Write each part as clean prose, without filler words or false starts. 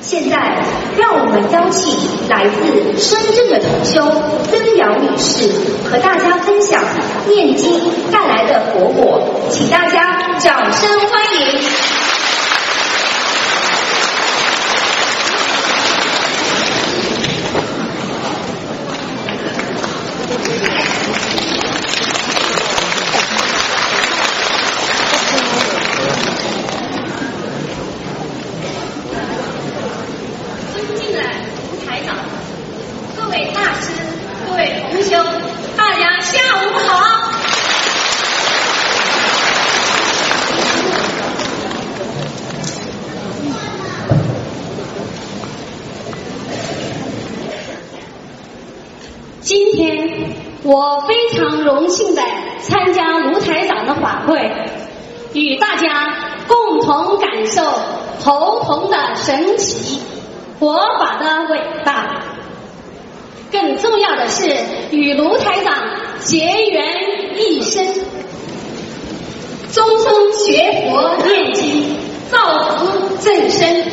现在，让我们邀请来自深圳的同修曾瑶女士和大家分享念经带来的果果，请大家掌声欢迎。 今天我非常荣幸的参加卢台长的法会，与大家共同感受头童的神奇，佛法的伟大。更重要的是与卢台长结缘一生，终生学佛念经，造福正生。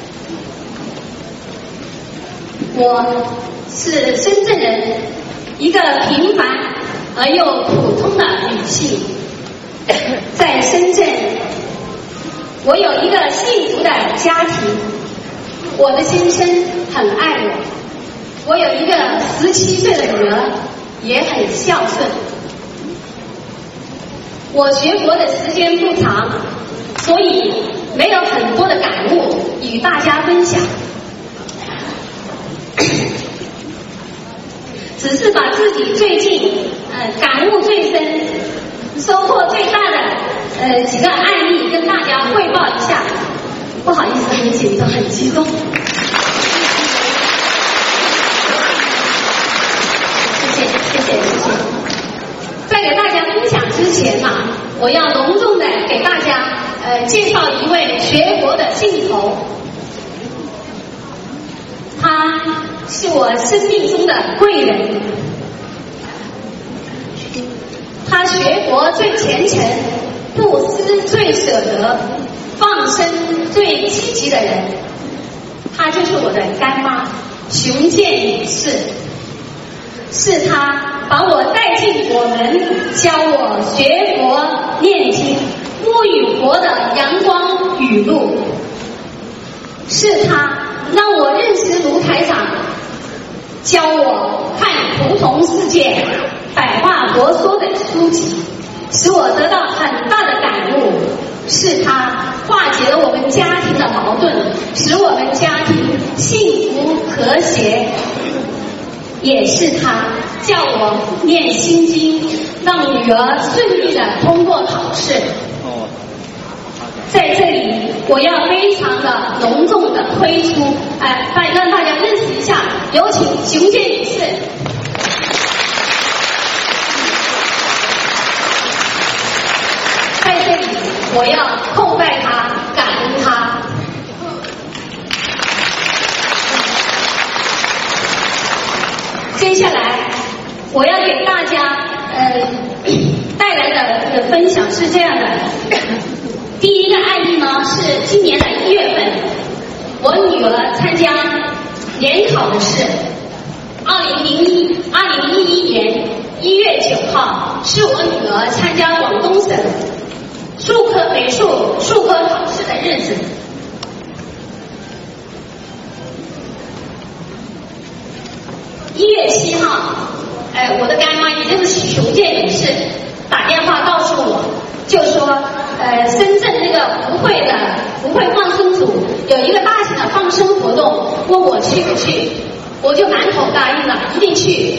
我是深圳人，一个平凡而又普通的女性。在深圳，我有一个幸福的家庭，我的先生很爱我，我有一个17岁的女儿，也很孝顺。我学佛的时间不长，所以没有很多的感悟与大家分享。只是把自己最近感悟最深、收获最大的几个案例跟大家汇报一下。不好意思，很紧张，很激动。谢谢。在给大家分享之前呢，我要隆重的给大家介绍一位学佛的信徒。他是我生命中的贵人，他学佛最虔诚，布施最舍得，放生最积极的人，他就是我的干妈熊健女士。是他把我带进佛门，教我学佛念经，沐浴佛的阳光雨露。是他让我认识卢台长，教我看图腾世界、百话佛说的书籍，使我得到很大的感悟。是他化解了我们家庭的矛盾，使我们家庭幸福和谐。也是他叫我念心经，让女儿顺利的通过考试。在这里，我要非常的隆重的推出，让大家认识一下，有请熊健女士。在这里，我要叩拜她，感恩她。接下来，我要给大家带来的分享是这样的。第一个案例呢，是今年的1月份，我女儿参加联考的是2011年1月9号，是我女儿参加广东省美术科考试的日子。1月7号，我的干妈也就是熊健女士打电话告诉我，就说深圳那个福慧放生组有一个大型的放生活动，问我去不去，我就满口答应了，一定去。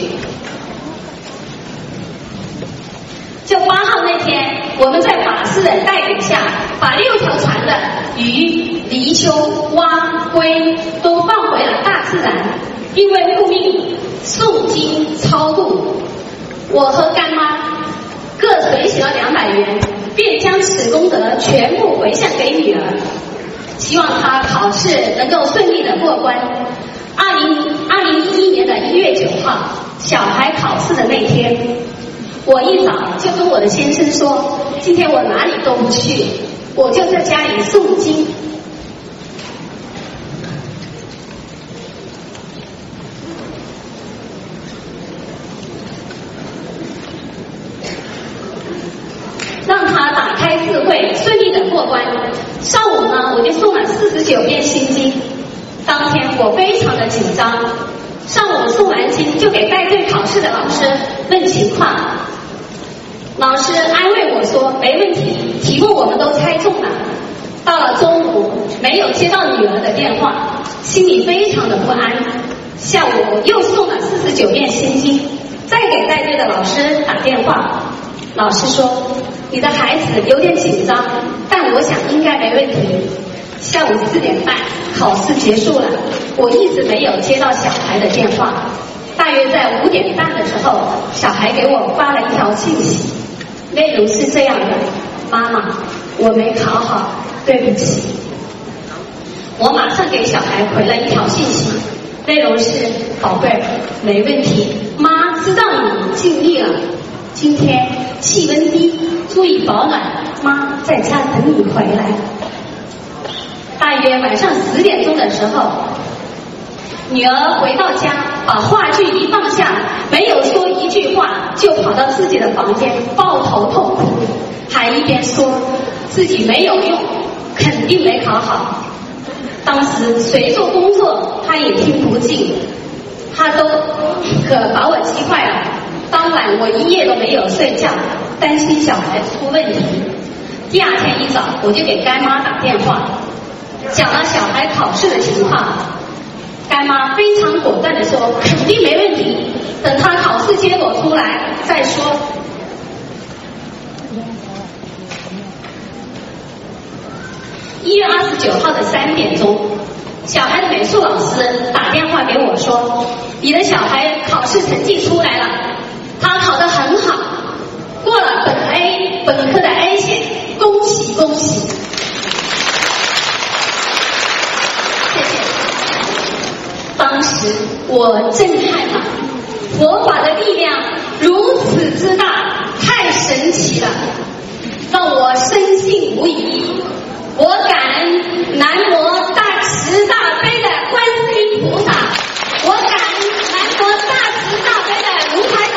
就8号那天，我们在法师的带领下，把6条船的鱼、泥鳅、蛙、龟都放回了大自然，因为护命诵经超度。我和干妈各随喜了200元，便将此功德全部回向给女儿，希望她考试能够顺利的过关。2011年的1月9号，小孩考试的那天，我一早就跟我的先生说，今天我哪里都不去，我就在家里诵经。 我非常的紧张。上午诵完经就给带队考试的老师问情况，老师安慰我说没问题，题目我们都猜中了。到了中午没有接到女儿的电话，心里非常的不安。下午又诵了49遍心经，再给带队的老师打电话，老师说你的孩子有点紧张，但我想应该没问题。下午4点半考试结束了，我一直没有接到小孩的电话。大约在5点半的时候，小孩给我发了一条信息，内容是这样的：妈妈，我没考好，对不起。我马上给小孩回了一条信息，内容是：宝贝儿，没问题，妈知道你尽力了。今天气温低，注意保暖，妈在家等你回来。大约晚上10点钟的时候，女儿回到家，把话剧一放下，没有说一句话，就跑到自己的房间抱头痛哭，还一边说自己没有用，肯定没考好。当时谁做工作他也听不进，他都可把我急坏了。当晚我一夜都没有睡觉，担心小孩出问题。第二天一早我就给干妈打电话，讲了小孩考试的情况。干妈非常果断地说肯定没问题，等他考试结果出来再说。1月29号的3点钟，小孩的美术老师打电话给我说，你的小孩考试成绩出来了，他考得很好，过了本科的 A 线，恭喜恭喜。谢谢。当时我震撼了，佛法的力量如此之大，太神奇了，让我深信无疑。我感恩南无大慈大悲的观世音菩萨，我感恩南无大慈大悲的卢台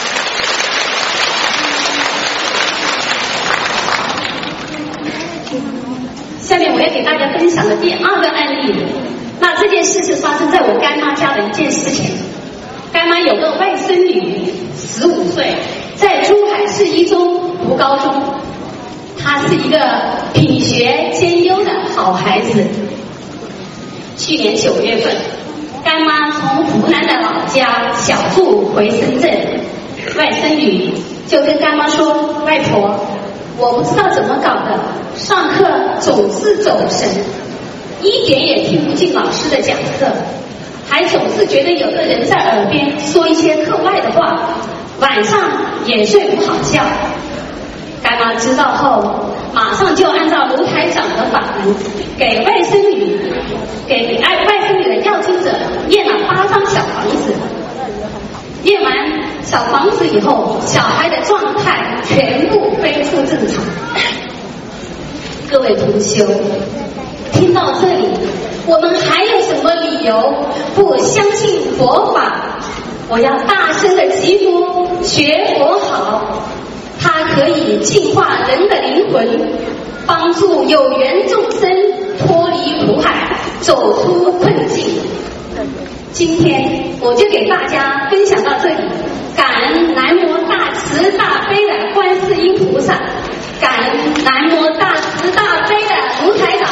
长。下面我要给大家分享的第2个案例，那这件事是发生在我干妈家的一件事情。干妈有个外甥女，15岁，在珠海市一中读高中。她是一个品学兼优的好孩子。去年9月份，干妈从湖南的老家小住回深圳，外甥女就跟干妈说，外婆，我不知道怎么搞的，上课总是走神，一点也听不进老师的讲课，还总是觉得有个人在耳边说一些课外的话，晚上也睡不好觉。干妈知道后，马上就按照卢台长的法门，给外甥女的要经者念了8张小房子。念完小房子以后，小孩的状态全部恢复正常。各位同修，听到这里，我们还有什么理由不相信佛法？我要大声的疾呼，学佛好，它可以净化人的灵魂，帮助有缘众生脱离苦海，走出困境。今天我就给大家分享到这里，感恩南无大慈大悲的观世音菩萨，感恩南无大慈大悲的卢台长。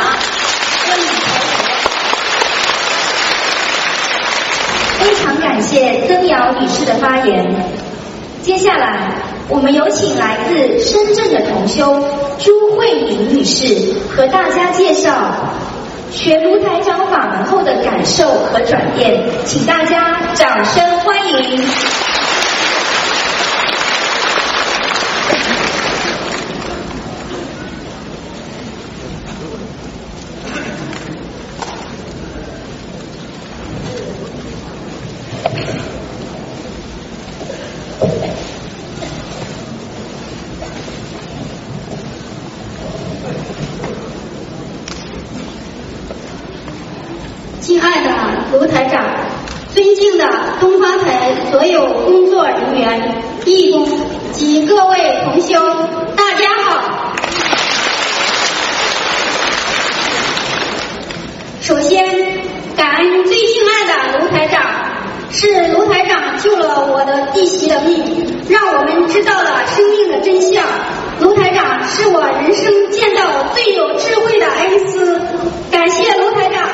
非常感谢曾瑶女士的发言。接下来我们有请来自深圳的同修朱慧敏女士和大家介绍学卢台长法门后的感受和转变，请大家掌声欢迎。 亲爱的卢台长，尊敬的东方台所有工作人员、义工及各位同修，大家好。首先，感恩最救了我的弟媳的命，让我们知道了生命的真相。卢台长是我人生见到最有智慧的恩师，感谢卢台长。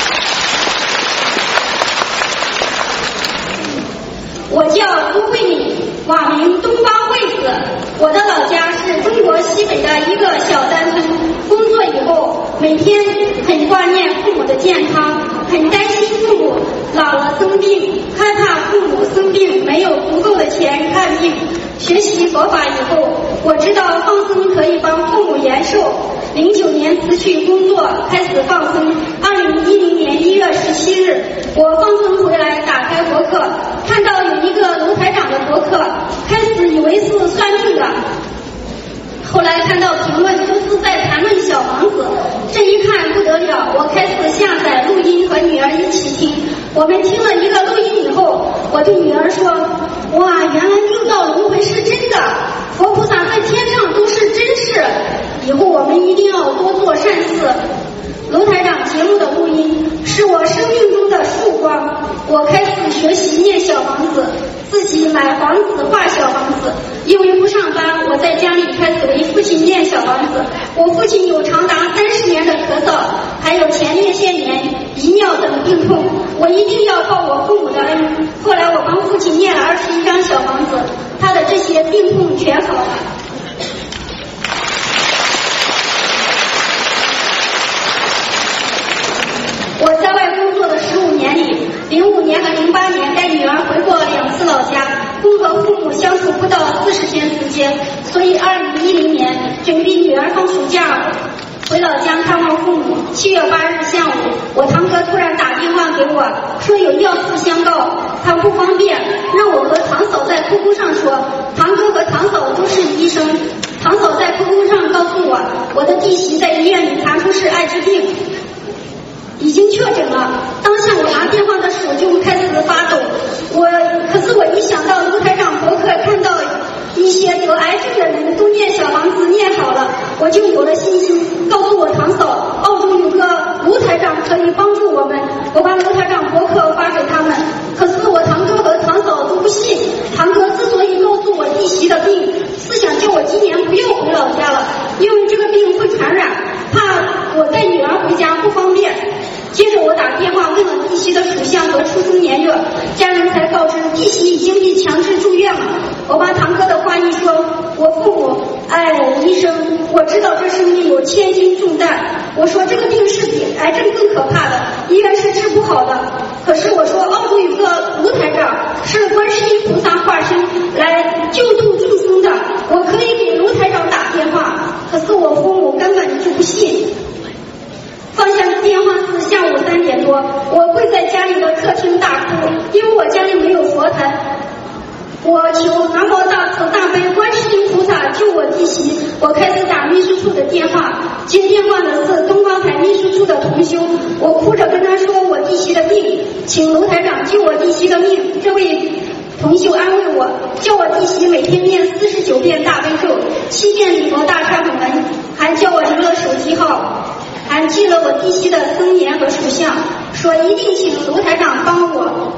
我叫朱慧敏，网名东方惠子，我的老家是中国西北的一个小山村。工作以后，每天很挂念父母的健康，很担心父母老了生病，害怕父母生病没有足够的钱看病。学习佛法以后，我知道放生可以帮父母延寿。09年辞去工作，开始放生。2010年1月17日，我放生回来，打开博客，看到有一个卢台长的博客，开始以为是算命的，后来看到评论都是在谈论小房子，这一看不得了，我开始下载录音和女儿一起听。我们听了一个录音以后，我对女儿说，哇，原来六道轮回是真的，佛菩萨在天上都是真事，以后我们一定要多做善事。卢台长节目的录音是我生命中的曙光，我开始学习念小房子，自己买房子画小房子。因为不上班，我在家里开始为父亲念小房子。我父亲有长达30年的咳嗽，还有前列腺炎、遗尿等病痛，我一定要报我父母的恩。后来我帮父亲念了21张小房子，他的这些病痛全好了。我在外工作的15年里，05年和08年带女儿回过2次老家，共和父母相处不到40天时间，所以2010年准备女儿放暑假回老家看望父母。7月8日下午，我堂哥突然打电话给我，说有要事相告，他不方便，让我和堂嫂在 QQ 上说。堂哥和堂嫂都是医生，堂嫂在 QQ 上告诉我，我的弟媳在医院里查出是艾滋病，已经确诊了。当下我拿电话的手就开始发抖。可是我一想到卢台长博客看到一些得癌症的人都念小房子念好了，我就有了信心，告诉我堂嫂，澳洲有个卢台长可以帮助我们。我把卢台长博客发给他们，可是我堂哥和堂嫂都不信。堂哥之所以告诉我弟媳的病，是想叫我今年不要回老家了，因为这个病会传染，怕我带女儿回家不方便。接着我打电话问了弟媳的属相和出生年月，家人才告知弟媳已经被强制住院了。我把堂哥的话一说，我父母，医生，我知道这生命有千斤重担。我说这个病是比癌症更可怕的，医院是治不好的。可是我说澳洲有个卢台长是观世音菩萨化身来救度众生的，我可以给卢台长打电话。可是我父母根本就不信。放下电话是下午3点多，我跪在家里的客厅大哭，因为我家里没有佛坛。我求南无大慈大悲观世音菩萨救我弟媳。我开始打秘书处的电话，接电话的是东方台秘书处的同修，我哭着跟他说我弟媳的病，请卢台长救我弟媳的命。这位同修安慰我，叫我弟媳每天念49遍大悲咒，7遍礼佛大忏悔文，还叫我留了手机号，还记了我弟媳的生年和属相，说一定请卢台长帮我。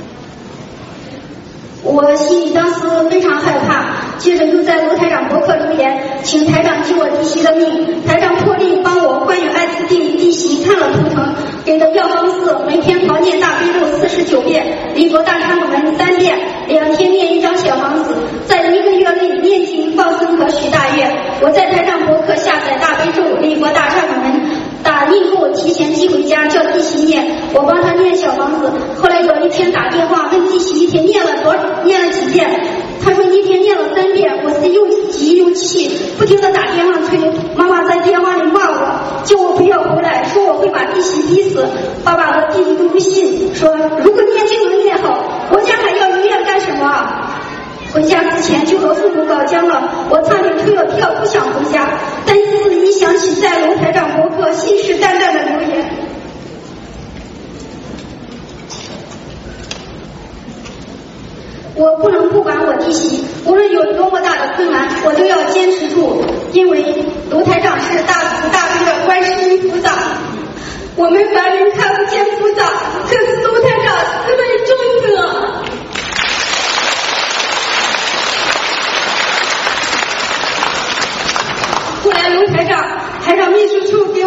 我心里当时非常害怕，接着又在卢台长博客留言，请台长救我弟媳的命。台长破例帮我关于艾滋病弟媳看了图腾，给的药方是每天狂念大悲咒49遍，礼佛大忏悔文3遍，2天念1张小房子，在1个月内念经放生和许大愿。我在台长博客下载大悲咒、礼佛大忏悔文，打印后提前寄回家叫弟媳念，我帮他念小房子。后来有一天打电话问弟媳一天念了几遍，他说一天念了3遍。我是又急又气，不停地打电话催。妈妈在电话里骂我，叫我不要回来，说我会把弟媳逼死。爸爸和弟弟都不信，说如果念经能念好，国家还要医院干什么？回家之前就和父母搞僵了，我差点退了票不想回家，但是一想起在卢台长博客信誓旦旦的留言，我不能不管我弟媳，无论有多么大的困难，我都要坚持住，因为卢台长是大慈大悲的观世音菩萨，我们凡人看不见菩萨，可是卢台长慈悲众生。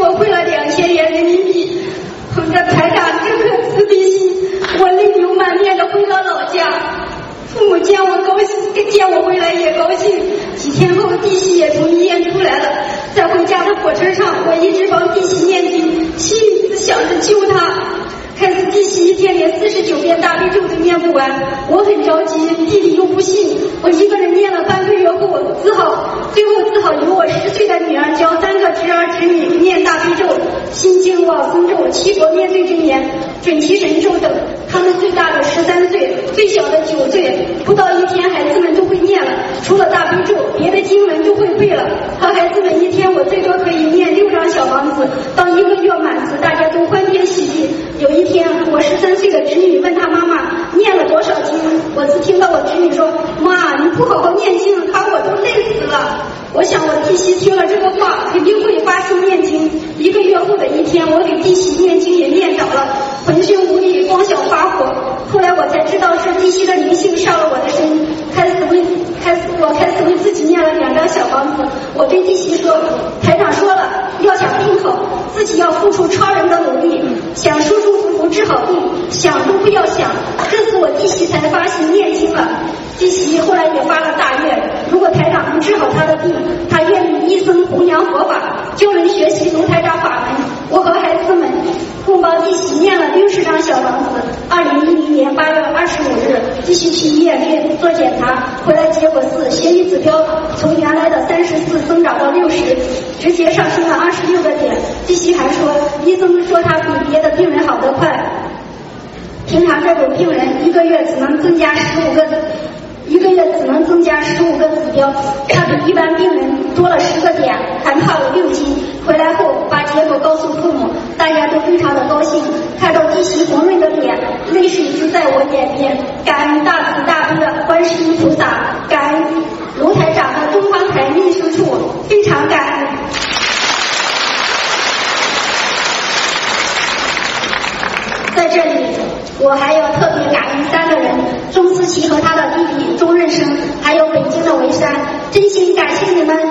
我汇了2000元人民币，捧着台长这颗慈悲心，我泪流满面的回到老家。父母见我高兴，见我回来也高兴。几天后，弟媳也从医院出来了。在回家的火车上，我一直帮弟媳念经，心里只想着救她。开始弟媳一天连49遍大悲咒都念不完，我很着急，弟弟又不信。我一个人念了半个月后，最后只好由我10岁的女儿教3个侄儿侄女念大悲咒、心经、往生咒、七佛灭罪真言、准提神咒等。他们最大的13岁，最小的9岁，不到1天，孩子们都会念了。除了大悲咒，别的经文都会背了。和孩子们一天，我最多可以念6张小房子。到1个月满时，大家都欢天喜地。有一天，我13岁的侄女问她妈妈念了多少经，我只听到我侄女说：“妈，你不好好念经，把我都累死了。”我想我弟媳听了这个话，肯定会发心念经。1个月后的一天，我给弟媳念经也念着了，浑身无力，光想发火。后来我才知道是弟媳的灵性上了我的身，开始为自己念了2张小房子。我对弟媳说：“台长说了，要想病好，自己要付出超人的努力，想舒舒服服治好病，想都不要想。”这次我弟媳才发心念经了。弟媳后来也发了大愿，如果台长能治好她的病，她愿意一生弘扬佛法，教人学习卢台长法门。我和孩子们共帮弟媳念了60张小房子。2010年8月25日，弟媳去医院去做检查，回来结果是血液指标从原来的34增长到60，直接上升了26个点。弟媳还说，医生说她比别的病人好得快。平常这种病人1个月只能增加15个指标，他比一般病人多了10个点，还胖了6斤。回来后把结果告诉父母，大家都非常的高兴，看到弟媳红润的脸，泪水就在我眼边。感恩大慈大悲的观世音菩萨，感恩卢台长和东方台秘书处，非常感恩。在这里，我还要特别感恩3个人：钟思琪和他的弟弟钟润生，还有北京的维山，真心感谢你们。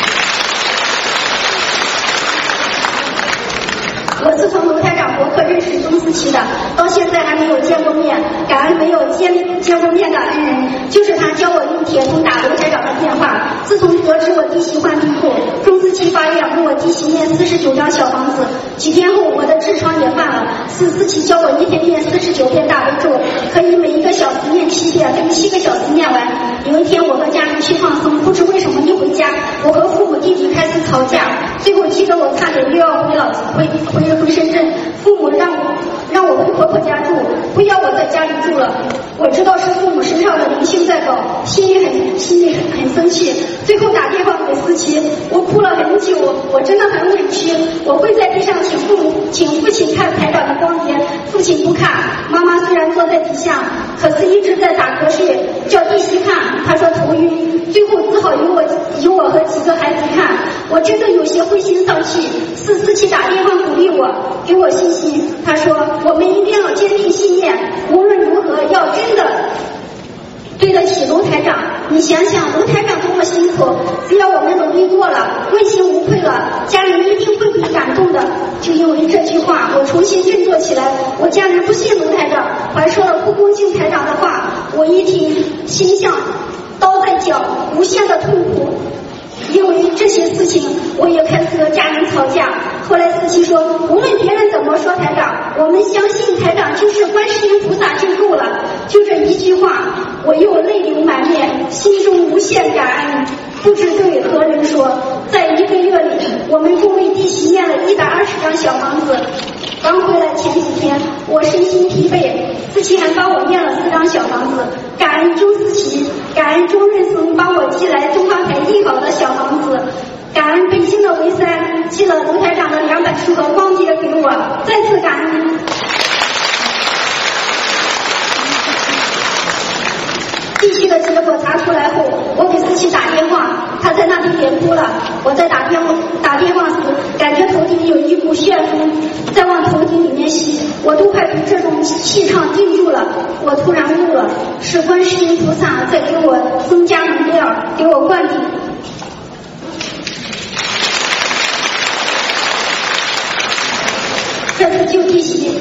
我是从卢台长博客认识钟思琪的，到现在还没有见过面，感恩没有见过面的恩人，就是他教我用铁通打卢台长的电话。自从得知我弟媳患病后，钟思琪发愿为我弟媳念49张小房子。几天后，我的痔疮也犯了，是思琪教我一天念49遍大悲咒，可以每1个小时念7遍，用7个小时念完。有一天，我和家人去放松，不知为什么一回家，我和父母弟弟开始吵架，最后急得我差点又要回深圳。父母让我回婆婆家住，不要我在家里住了。我知道是父母身上的灵性在搞，心里很生气。最后打电话给思琪，我哭了很久，我真的很委屈。我跪在地上请父亲看台长的光碟，父亲不看。妈妈虽然坐在底下，可是一直在打瞌睡，叫弟媳看，她说头晕。最后只好由我和几个孩子看。我真的有些灰心丧气，是思琪打电话鼓励我，给我信心。他说我们一定要坚定信念，无论如何要真的对得起卢台长。你想想卢台长多么辛苦，只要我们努力过了，问心无愧了，家人一定会被感动的。就因为这句话，我重新振作起来。我家人不信卢台长，还说了不恭敬台长的话，我一听心像刀在脚，无限的痛苦。因为这些事情，我也开始和家人吵架。后来思琪说，无论别人怎么说台长，我们相信台长就是观世音菩萨就够了。就这一句话，我又泪流满面，心中无限感恩，不知对何人说。在1个月里，我们共为弟媳念了120张小房子。刚回来前几天，我身心疲惫，思琪还帮我念了4张小房子。感恩周思琪，感恩周润生帮我寄来东方台印好的小房子，感恩北京的维山寄了卢台长的2本书和光碟给我，再次感恩。弟媳的结果查出来后，我给思琪打电话，她在那边也哭了。我在打电话时，感觉头顶有一股旋风在往头顶里面吸，我都快被这种气场定住了。我突然悟了，是观世音菩萨在给我增加能量，给我。给我灌顶。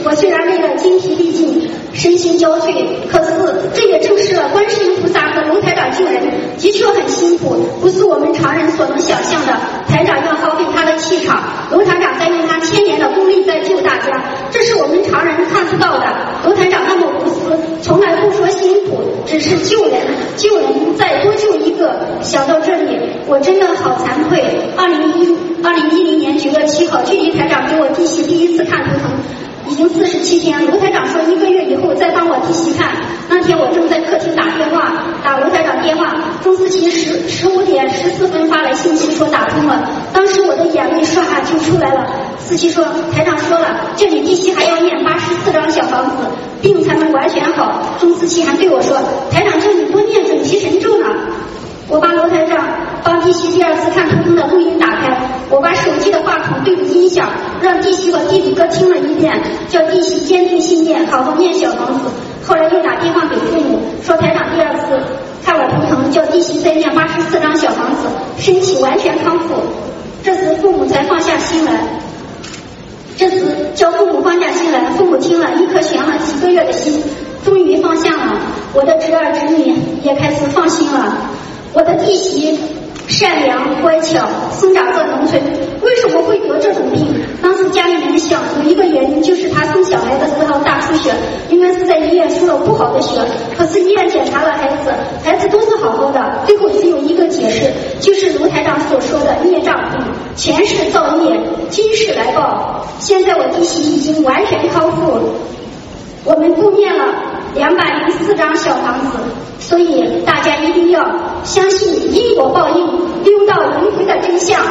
我虽然为了精疲力尽，身心交瘁，可是这也证实了观世音菩萨和卢台长救人的确很辛苦，不是我们常人所能想象的。台长要耗费他的气场，卢台长在用他1000年的功力在救大家，这是我们常人看不到的。卢台长那么无私，从来不说辛苦，只是救人，再多救一个。想到这里，我真的好惭愧。2010年9月7号，距离台长给我弟媳第一次看图腾已经47天，卢台长说1个月以后再帮我弟媳看。那天我正在客厅打卢台长电话，钟思琪15点14分发来信息说打通了，当时我的眼泪唰就出来了。思琪说台长说了，这里弟媳还要念84张小房子，病才能完全好。钟思琪还对我说，台长叫你多念准提神咒呢。我把卢台长帮弟媳第2次看图腾的录音打开，我把手机的话筒对着音响，让弟媳和弟弟各听了一遍，叫弟媳坚定信念，好好念小房子。后来又打电话给父母，说台长第2次看我图腾，叫弟媳再念84张小房子，身体完全康复。这时父母才放下心来。父母听了一颗悬了几个月的心终于放下了，我的侄儿侄女也开始放心了。我的弟媳善良乖巧，生长在农村，为什么会得这种病？当时家里面想有一个原因，就是她生小孩的时候大出血，应该是在医院输了不好的血，可是医院检查了孩子都是好好的，最后只有一个解释，就是卢台长所说的孽障病，前世造孽，今世来报。现在我弟媳已经完全康复，我们共念了204张小房子，所以大家一定要相信因果报应，溜到轮回的真相。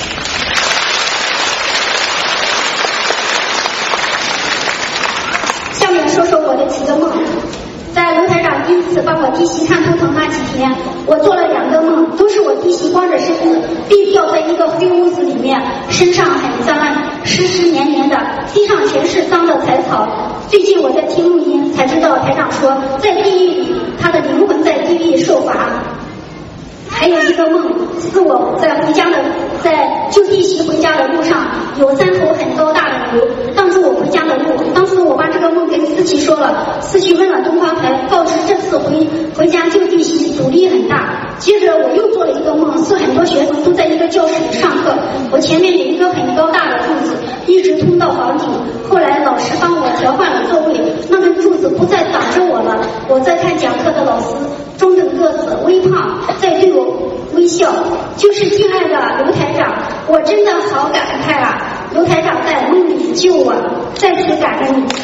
下面说说我的几个梦。在卢台长第1次帮我弟媳看图腾那几天，我做了2个梦，都是我弟媳光着身子被吊在一个黑屋子里面，身上很脏，湿湿黏黏的，地上全是脏的柴草。最近我在听录音才知道，台长说在地狱里，他的灵魂在地狱受罚。还有一个梦是我在救弟媳回家的路上，有3头很高大的牛挡住我回家的路。当时我把这个梦跟思琪说了，思琪问了东方台，告知这次回家救弟媳阻力很大。接着我又做了一个梦，是很多学生都在一个教室里上课，我前面有一个很高大的柱子，一直通到房顶。后来老师帮我调换了座位，那根柱子不再挡着我了。我在看讲课的老师，中等个子微胖，在对我微笑，就是敬爱的卢台长。我真的好感慨啊，卢台长在梦里救我，再次感恩你。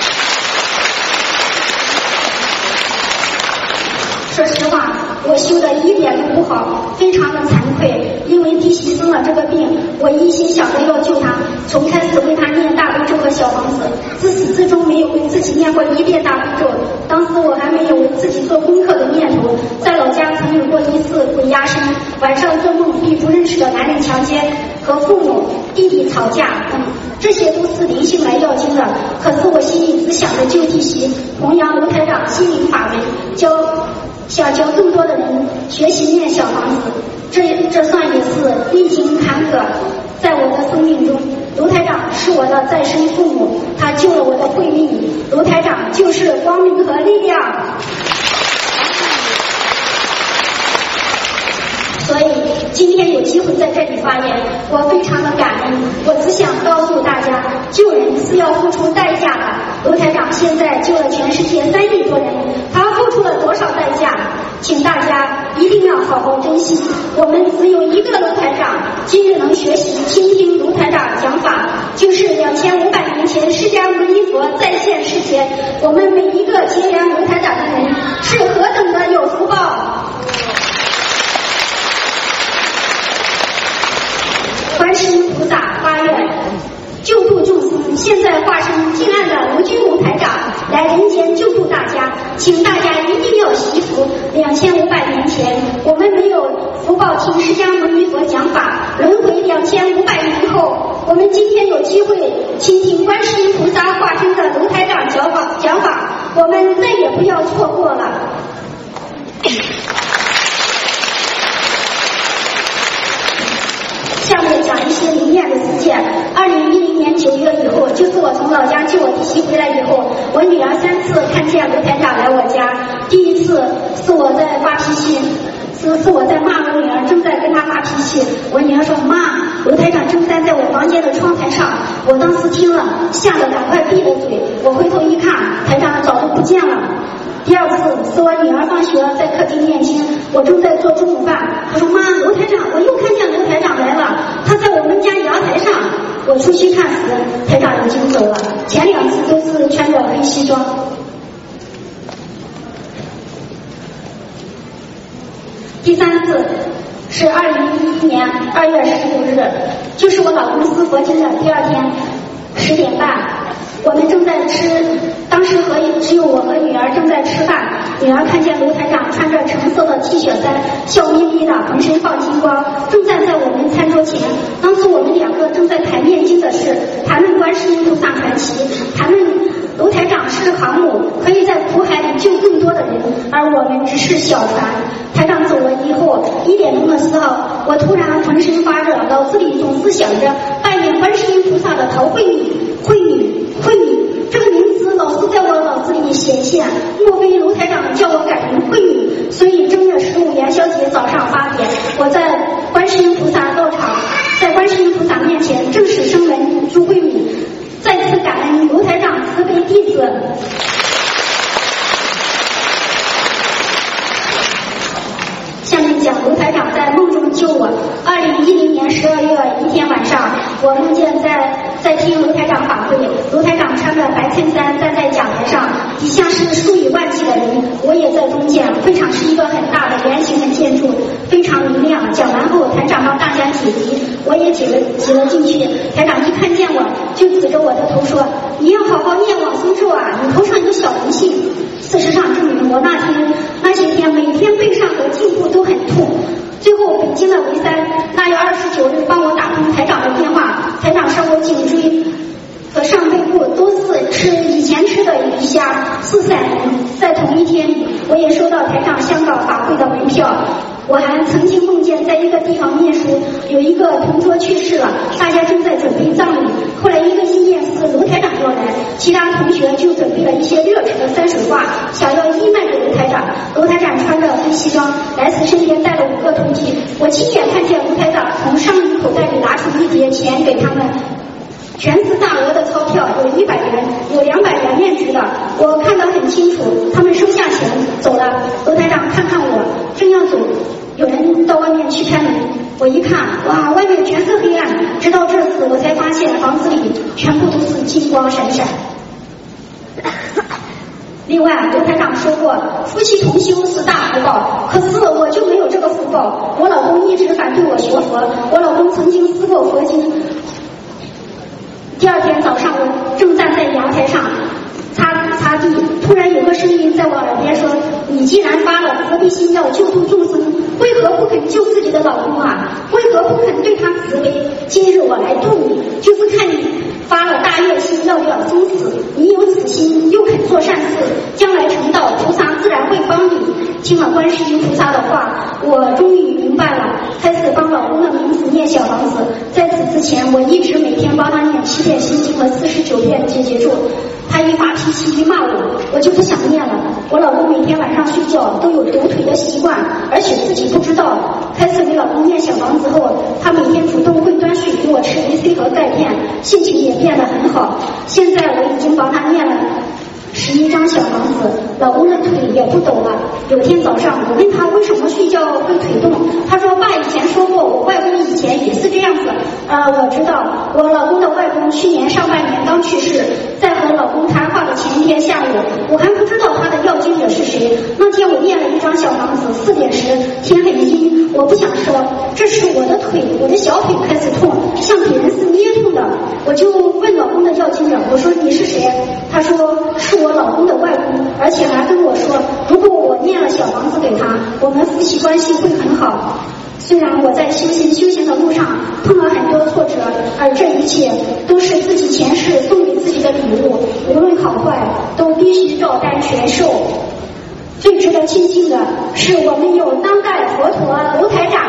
说实话，我修的一点都不好，非常的惭愧。因为弟媳生了这个病，我一心想着要救她，从开始为她念大悲咒和小房子，自始至终没有为自己念过1遍大悲咒。当时我还没有为自己做功课的念头，在老家曾有过1次鬼压身，晚上做梦被不认识的男人强奸，和父母弟弟吵架这些都是灵性来要经的。可是我心里只想着救弟媳，弘扬卢台长心灵法门，想教更多的人学习念小房子，这算也是历经坎坷。在我的生命中，卢台长是我的再生父母，他救了我的慧命，卢台长就是光明和力量。所以今天有机会在这里发言，我非常的感恩。我只想告诉大家，救人是要付出代价的。卢台长现在救了全世界3亿多人，他付出了多少代价？请大家一定要好好珍惜。我们只有一个卢台长，今日能学习倾听卢台长讲法，就是2500年前释迦牟尼佛在现世前，我们每一个结缘卢台长的人是何等的有福报。观世音菩萨发愿救度众生，现在化身敬爱的卢军宏台长来人间救度大家，请大家一定要惜福。2500年前我们没有福报听释迦牟尼佛讲法，轮回2500年后，我们今天有机会倾听观世音菩萨化身的卢台长讲法，我们再也不要错过了。下面讲一些灵验的事件。2010年9月以后，就是我从老老家接我弟媳回来以后，我女儿3次看见卢台长来我家。第一次是我在发脾气，是我在骂我女儿，正在跟她发脾气。我女儿说：“妈，卢台长正站在我房间的窗台上。”我当时听了，吓得赶快闭了嘴。我回头一看，台长早就不见了。第二次是我女儿放学在客厅念经，我正在做中午饭。她说：“妈，卢台长，我又看见卢台长来了，他在我们家阳台上。”我出去看时，台长已经走了。前2次都是穿着黑西装。第3次是2011年2月15日，就是我老公撕佛经的第2天10点半，我们正在吃，当时只有我和女儿正在吃饭。女儿看见卢台长穿着橙色的 T 恤衫，笑眯眯的，浑身放金光，正站在我们餐桌前。当时我们2个正在谈念经的事，谈论观世音菩萨传奇，谈论卢台长是航母，可以在苦海里救更多的人，而我们只是小船。台长走了以后，1点钟的时候，我突然浑身发热，脑子里总是想着扮演观世音菩萨的陶慧敏，慧敏这个名字老是在我脑子里显现，莫非卢台长叫我改名慧敏？所以正月15元宵节早上8点，我在观世音菩萨道场，在观世音菩萨面前正式声闻朱慧敏，再次感恩卢台长慈悲弟子。下面讲卢台长在梦中救我。2010年12月1天晚上，我梦见在听卢台长法会，卢台长穿着白衬衫站在讲台上，底下是数以万计的人，我也在中间。会场是一个很大的圆形的建筑，非常明亮。讲完后，台长帮大家解题，我也挤了进去。台长一看见我，就指着我的头说：“你要好好念往生咒啊，你头上有小灵性。”事实上证明，我那些天每天背上和颈部都很痛。最后北京的维三8月29日帮我打通台长的电话，台长说我颈椎和上背部都是以前吃的鱼虾4散在同一天里。我也收到台长香港法会的门票。我还曾经梦见在一个地方念书，有一个同桌去世了，大家正在准备葬礼。后来一个意念是卢台长要来，其他同学就准备了一些热吃的山水画，想要义卖给卢台长。卢台长穿着黑西装，来时身边带了5个徒弟。我亲眼看见卢台长从上衣口袋里拿出一叠钱给他们，全是大额的钞票，有100元，有200元面值的，我看得很清楚。他们收下钱走了。卢台长看看我，正要走，有人到外面去开门。我一看，哇，外面全是黑暗。直到这次，我才发现房子里全部都是金光闪闪。另外，卢台长说过，夫妻同修是大福报，可是我就没有这个福报。我老公一直反对我学佛，我老公曾经撕过佛经。第2天早上，我正站在阳台上擦地，突然有个声音在我耳边说：“你既然发了慈悲心要救度众生，为何不肯救自己的老公啊？为何不肯对他慈悲？今日我来度你，就是看你发了大愿心要了生死，你有此心又肯做善事，将来成道，菩萨自然会帮你。”听了观世音菩萨的话，我终于明白了，开始帮老公的名字念小房子。在此之前，我一直每天帮他念7遍心经和49遍解结咒。他一发脾气一骂我就不想念了。我老公每天晚上睡觉都有抖腿的习惯，而且自己不知道。开始给老公念小房子后，他每天主动会端水给我吃维 C 和钙片，心情也变得很好。现在我已经帮他念了11张小房子，老公的腿也不抖了。有天早上，我问他为什么睡觉会腿动，他说爸以前说过，我外公以前也是这样子。我知道，我老公的外公去年上半年刚去世，在和老公谈话的前一天下午，我还不知道他的要经者是谁。那天我念了1张小房子，4点10，天很阴，我不想说，这是我的腿，我的小腿开始痛，像别人是捏痛的。我就问老公的要经者，我说你是谁？他说是我老公的外公，而且还跟我说，如果我念了小房子给他，我们夫妻关系会很好。虽然我在修行的路上碰了很多挫折，而这一切都是自己前世送给自己的礼物，无论好坏都必须照单全收。最值得庆幸的是，我们有当代佛陀卢台长。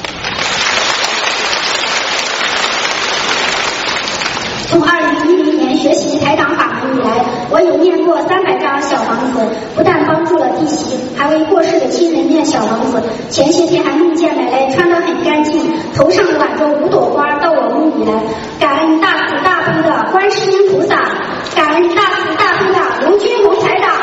从2010年学习台长法门以来，我有念过300张小房子，不但帮助了弟媳，还为过世的亲人念小房子。前些天还梦见奶奶穿得很干净，头上挽着5朵花到我梦里来。感恩大慈大悲的观世音菩萨，感恩大慈大悲的卢军红台长，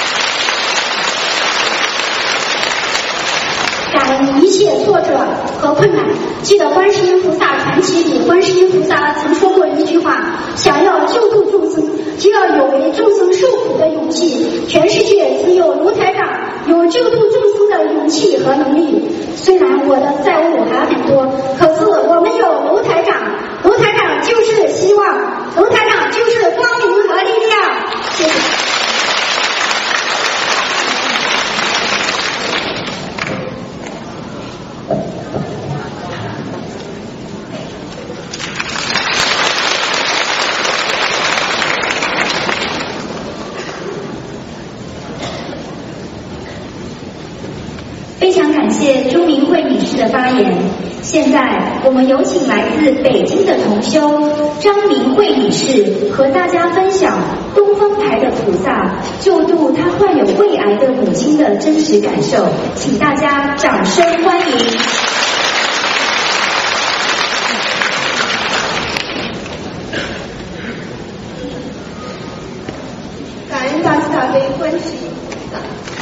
感恩一切挫折和困难。记得观世音菩萨传奇里，观世音菩萨曾说过一句话：想要救度众生，就要有为众生受苦的勇气。全世界只有卢台长有救度众生的勇气和能力。虽然我的债务还很多，可是我们有卢台长，卢台长就是希望，卢台长就是光明和力量。谢谢。 非常感谢钟明慧女士的发言。现在我们有请来自北京的同修张明慧女士和大家分享东方台的菩萨救度她患有胃癌的母亲的真实感受，请大家掌声欢迎。 感恩大慈大悲观世音菩萨，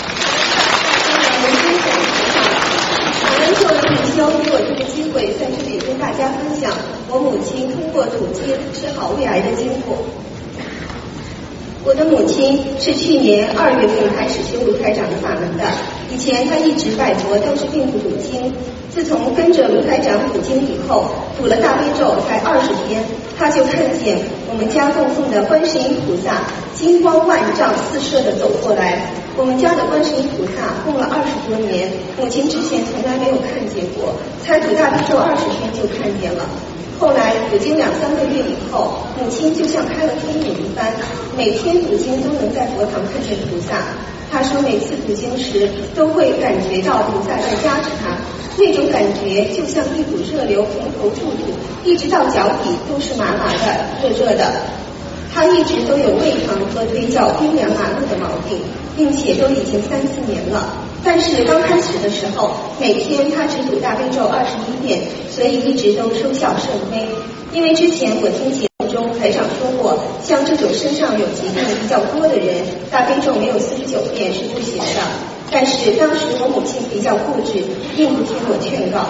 感恩作为同修给我这个机会，在这里跟大家分享我母亲通过读经治好胃癌的经过。我的母亲是去年2月份开始修卢台长的法门的，以前她一直拜佛都是并不读经，自从跟着卢台长读经以后，读了大悲咒才20天，她就看见我们家供奉的观世音菩萨金光万丈四射的走过来。我们家的观世音菩萨供了20多年，母亲之前从来没有看见过，才读大悲咒20天就看见了。后来读经2、3个月以后，母亲就像开了天眼一般，每天读经都能在佛堂看见菩萨。她说每次读经时都会感觉到菩萨在加持她，那种感觉就像一股热流从头注入，一直到脚底都是麻麻的、热热的。她一直都有胃疼和腿脚冰凉麻木的毛病，并且都已经3、4年了。但是刚开始的时候，每天她只读大悲咒21遍，所以一直都收效甚微。因为之前我听节目中台长说过，像这种身上有疾病比较多的人，大悲咒没有49遍是不行的。但是当时我母亲比较固执，并不听我劝告。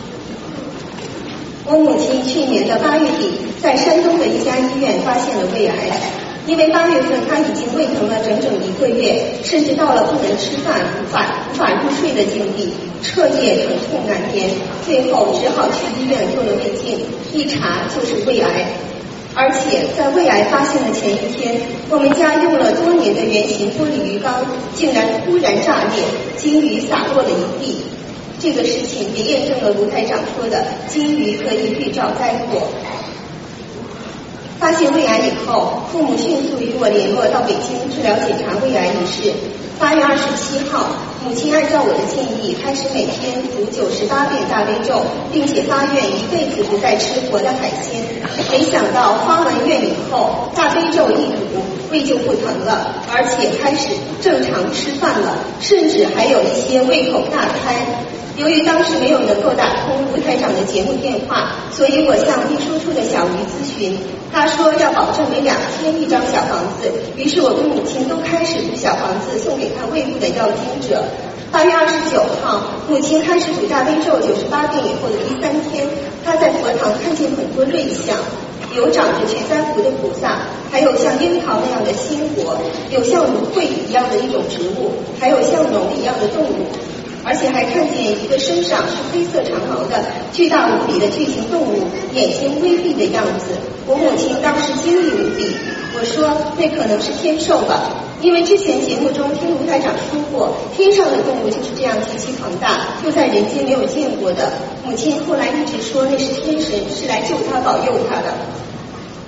我母亲去年的8月底，在山东的一家医院发现了胃癌。因为8月份她已经胃疼了整整1个月，甚至到了不能吃饭、无法入睡的境地，彻夜疼痛难言，最后只好去医院做了胃镜，一查就是胃癌。而且在胃癌发现的前一天，我们家用了多年的圆形玻璃鱼缸竟然突然炸裂，金鱼洒落了一地。这个事情也验证了卢台长说的金鱼可以预兆灾祸。发现胃癌以后，父母迅速与我联络到北京治疗检查胃癌一事。8月27号，母亲按照我的建议，开始每天读98遍大悲咒，并且发愿一辈子不再吃活的海鲜。没想到发完愿以后，大悲咒一读，胃就不疼了，而且开始正常吃饭了，甚至还有一些胃口大开。由于当时没有能够打通卢台长的节目电话，所以我向秘书处的小鱼咨询，他说要保证每2天1张小房子，于是我跟母亲都开始读小房子送给他胃部的要经者。8月29号，母亲开始读大悲咒98遍以后的第3天，她在佛堂看见很多瑞相，有长着全三福的菩萨，还有像樱桃那样的鲜果，有像芦荟一样的一种植物，还有像龙一样的动物。而且还看见一个身上是黑色长毛的巨大无比的巨型动物，眼睛微闭的样子。我母亲当时惊异无比，我说那可能是天兽吧，因为之前节目中听卢台长说过，天上的动物就是这样极其庞大，就在人间没有见过的。母亲后来一直说那是天神，是来救他保佑他的。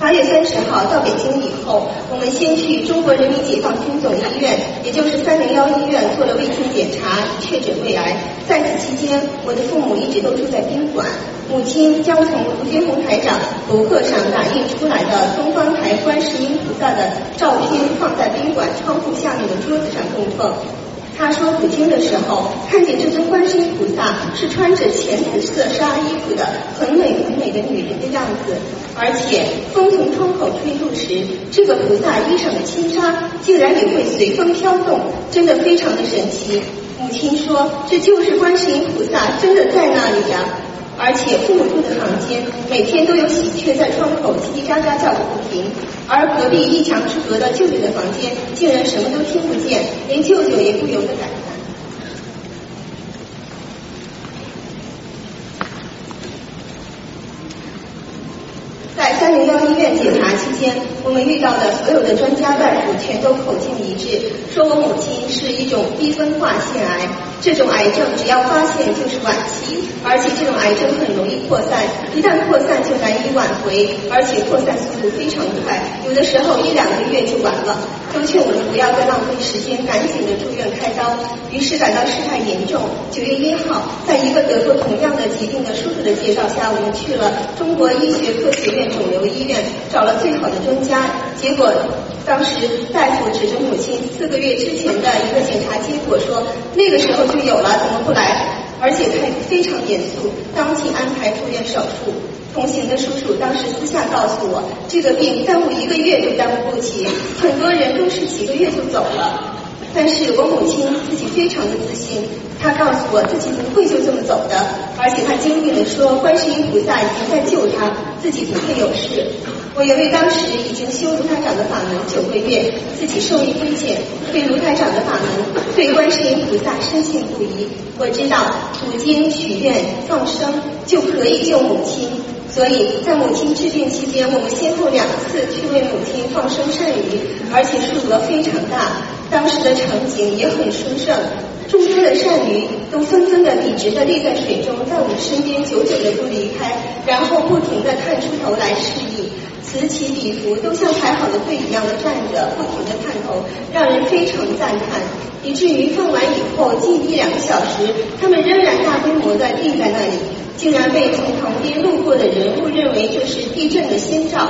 8月30号到北京以后，我们先去中国人民解放军总医院，也就是301医院做了胃镜检查，确诊胃癌。在此期间，我的父母一直都住在宾馆。母亲将从卢军红台长博客上打印出来的东方台观世音菩萨的照片放在宾馆窗户下面的桌子上供奉。他说读经的时候，看见这尊观世音菩萨是穿着浅紫色纱衣服的很美很美的女人的样子，而且风从窗口吹入时，这个菩萨衣裳的轻纱竟然也会随风飘动，真的非常的神奇。母亲说这就是观世音菩萨真的在那里呀。而且父母住的房间每天都有喜鹊在窗口叽叽喳喳叫个不停，而隔壁一墙之隔的舅舅的房间竟然什么都听不见，连舅舅也不由得感叹。在301医院检查期间，我们遇到的所有的专家大夫全都口径一致，说我母亲是一种低分化腺癌，这种癌症只要发现就是晚期，而且这种癌症很容易扩散，一旦扩散就难以挽回，而且扩散速度非常快，有的时候1-2个月就完了。都劝我们不要再浪费时间，赶紧的住院开刀。于是感到事态严重，9月1号，在一个得过同样的疾病的叔叔的介绍下，我们去了中国医学科学院肿瘤医院，找了最好的专家。结果当时大夫指着母亲4个月之前的一个检查结果说，那个时候就有了，怎么不来？而且他非常严肃，当即安排住院手术。同行的叔叔当时私下告诉我，这个病耽误1个月都耽误不起，很多人都是几个月就走了。但是我母亲自己非常的自信，她告诉我自己不会就这么走的，而且她坚定地说观世音菩萨已经在救她，自己不会有事。我因为当时已经修卢台长的法门9个月，自己受益匪浅，对卢台长的法门，对观世音菩萨深信不疑。我知道读经许愿放生就可以救母亲，所以在母亲治病期间，我们先后2次去为母亲放生鳝鱼，而且数额非常大，当时的场景也很殊胜，众多的鳝鱼都纷纷的笔直的立在水中，在我们身边久久的不离开，然后不停的探出头来示意，此起彼伏，都像排好的队一样的站着，不停的探头，让人非常赞叹。以至于放完以后近1-2个小时，他们仍然大规模的立在那里，竟然被从旁边路过的人误认为这是地震的先兆。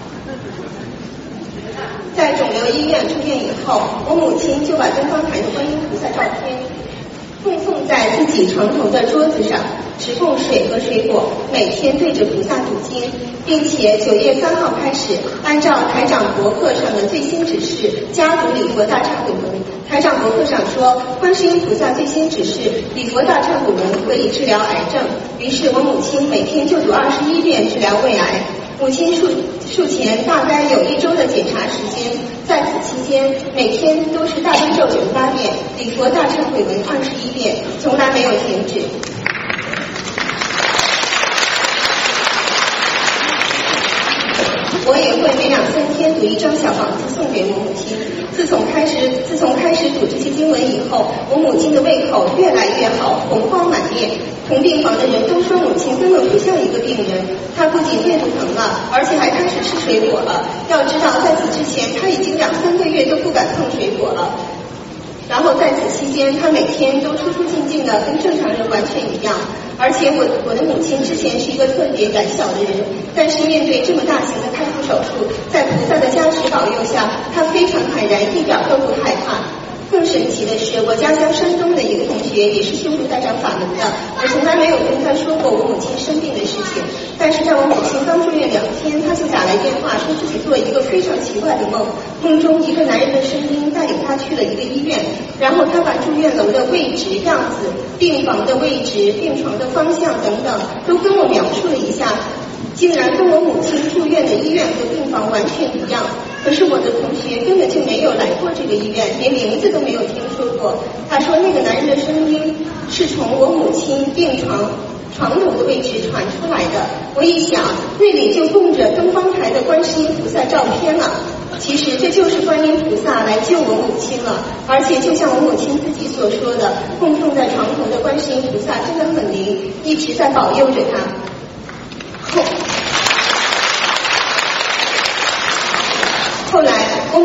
在肿瘤医院出院以后，我母亲就把东方台的观音菩萨照片供奉在自己床头的桌子上，只供水和水果，每天对着菩萨读经，并且9月3号开始，按照台长博客上的最新指示，加读礼佛大忏悔文。台长博客上说，观世音菩萨最新指示礼佛大忏悔文可以治疗癌症，于是我母亲每天就读21遍治疗胃癌。母亲术前大概有1周的检查时间，在此期间每天都是大悲咒98遍，礼佛大忏悔文21遍，从来没有停止。我也会每2-3天读1张小房子送给我母亲。自从开始读这些经文以后，我母亲的胃口越来越好，红光满面。同病房的人都说母亲根本不像一个病人，她不仅胃不疼了，而且还开始吃水果了。要知道在此之前她已经2-3个月都不敢碰水果了。然后在此期间，她每天都出进进的，跟正常人完全一样。而且我的母亲之前是一个特别胆小的人，但是面对这么大型的开腹手术，在菩萨的加持保佑下，她非常坦然，一点都不害怕。更神奇的是，我家乡山东的一个同学也是修卢台长法门的，我从来没有跟他说过我母亲生病的事情，但是在我母亲刚住院2天，他就打来电话说自己做一个非常奇怪的梦，梦中一个男人的声音带领他去了一个医院，然后他把住院楼的位置、样子、病房的位置、病床的方向等等都跟我描述了一下，竟然跟我母亲住院的医院和病房完全一样。可是我的同学根本就没有来过这个医院，连名字都没有听说过。他说那个男人的声音是从我母亲病床头的位置传出来的。我一想，那里就供着东方台的观世音菩萨照片了。其实这就是观音菩萨来救我母亲了，而且就像我母亲自己所说的，供奉在床头的观世音菩萨真的很灵，一直在保佑着她。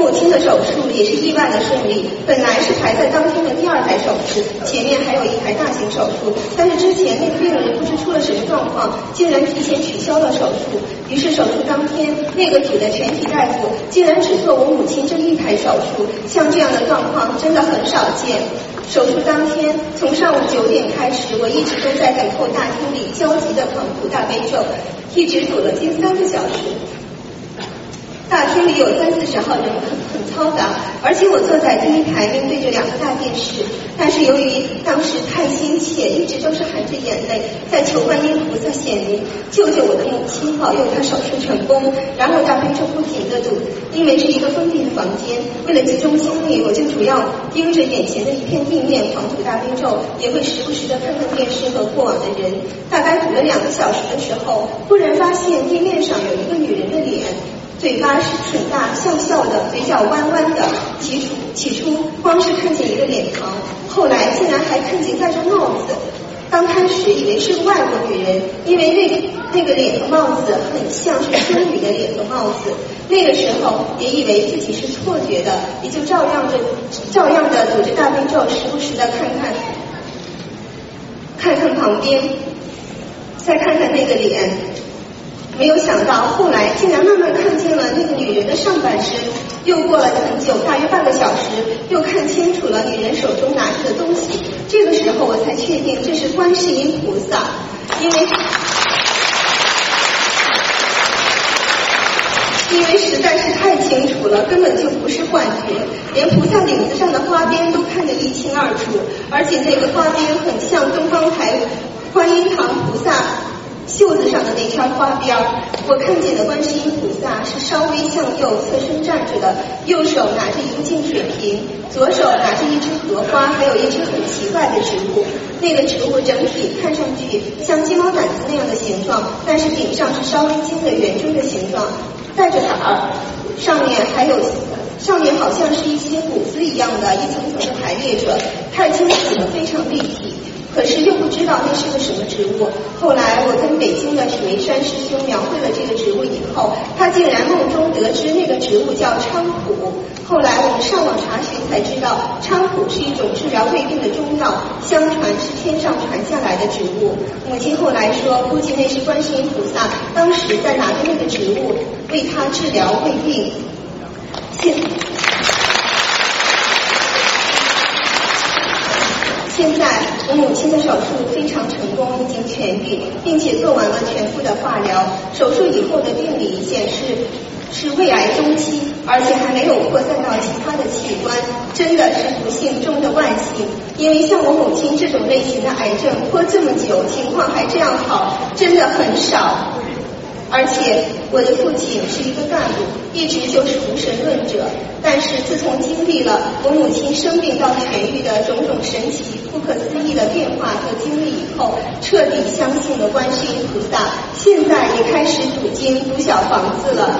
母亲的手术也是意外的顺利，本来是排在当天的第2台手术，前面还有1台大型手术，但是之前那个病人不知出了什么状况，竟然提前取消了手术。于是手术当天，那个组的全体大夫竟然只做我母亲这1台手术，像这样的状况真的很少见。手术当天，从上午9点开始，我一直都在等候大厅里焦急的狂读大悲咒，一直读了近3个小时。大厅里有30-40号人，很嘈杂，而且我坐在第1排，面对着2个大电视。但是由于当时太心切，一直都是含着眼泪，在求观音菩萨显灵，救救我的母亲，保佑她手术成功。然后大悲咒不停地读，因为是一个封闭的房间，为了集中精力，我就主要盯着眼前的一片地面狂读大悲咒，也会时不时地看看电视和过往的人。大概读了2个小时的时候，忽然发现地面上有一个女人的脸，嘴巴是挺大，笑笑的，嘴角弯弯的。起初光是看见一个脸庞，后来竟然还看见戴着帽子。刚开始以为是个外国女人，因为那个脸和帽子很像是僧侣的脸和帽子。那个时候也以为自己是错觉的，也就照样的读着大悲咒，时不时的看看旁边，再看看那个脸。没有想到后来竟然慢慢看见了那个女人的上半身，又过了很久，大约半个小时，又看清楚了女人手中拿着的东西。这个时候我才确定这是观世音菩萨，因为实在是太清楚了，根本就不是幻觉，连菩萨领子上的花边都看得一清二楚，而且那个花边很像东方台观音堂菩萨袖子上的那圈花边。我看见的观世音菩萨是稍微向右侧身站着的，右手拿着一个净水瓶，左手拿着一支荷花，还有一只很奇怪的植物。那个植物整体看上去像鸡毛掸子那样的形状，但是顶上是稍微尖的圆锥的形状，带着杆儿，上面好像是一些谷子一样的一层层的排列着，太清楚了，非常立体。可是又不知道那是个什么植物。后来我跟北京的许维山师兄描绘了这个植物以后，他竟然梦中得知那个植物叫菖蒲。后来我们上网查询才知道，菖蒲是一种治疗胃病的中药，相传是天上传下来的植物。母亲后来说，估计那是观世音菩萨当时在拿着那个植物为他治疗胃病。现在我母亲的手术非常成功，已经痊愈，并且做完了全部的化疗。手术以后的病理显示是胃癌中期，而且还没有扩散到其他的器官，真的是不幸中的万幸。因为像我母亲这种类型的癌症，拖这么久，情况还这样好，真的很少。而且我的父亲是一个干部，一直就是无神论者，但是自从经历了我母亲生病到痊愈的种种神奇不可思议的变化和经历以后，彻底相信了观世音菩萨，现在也开始读经读小房子了。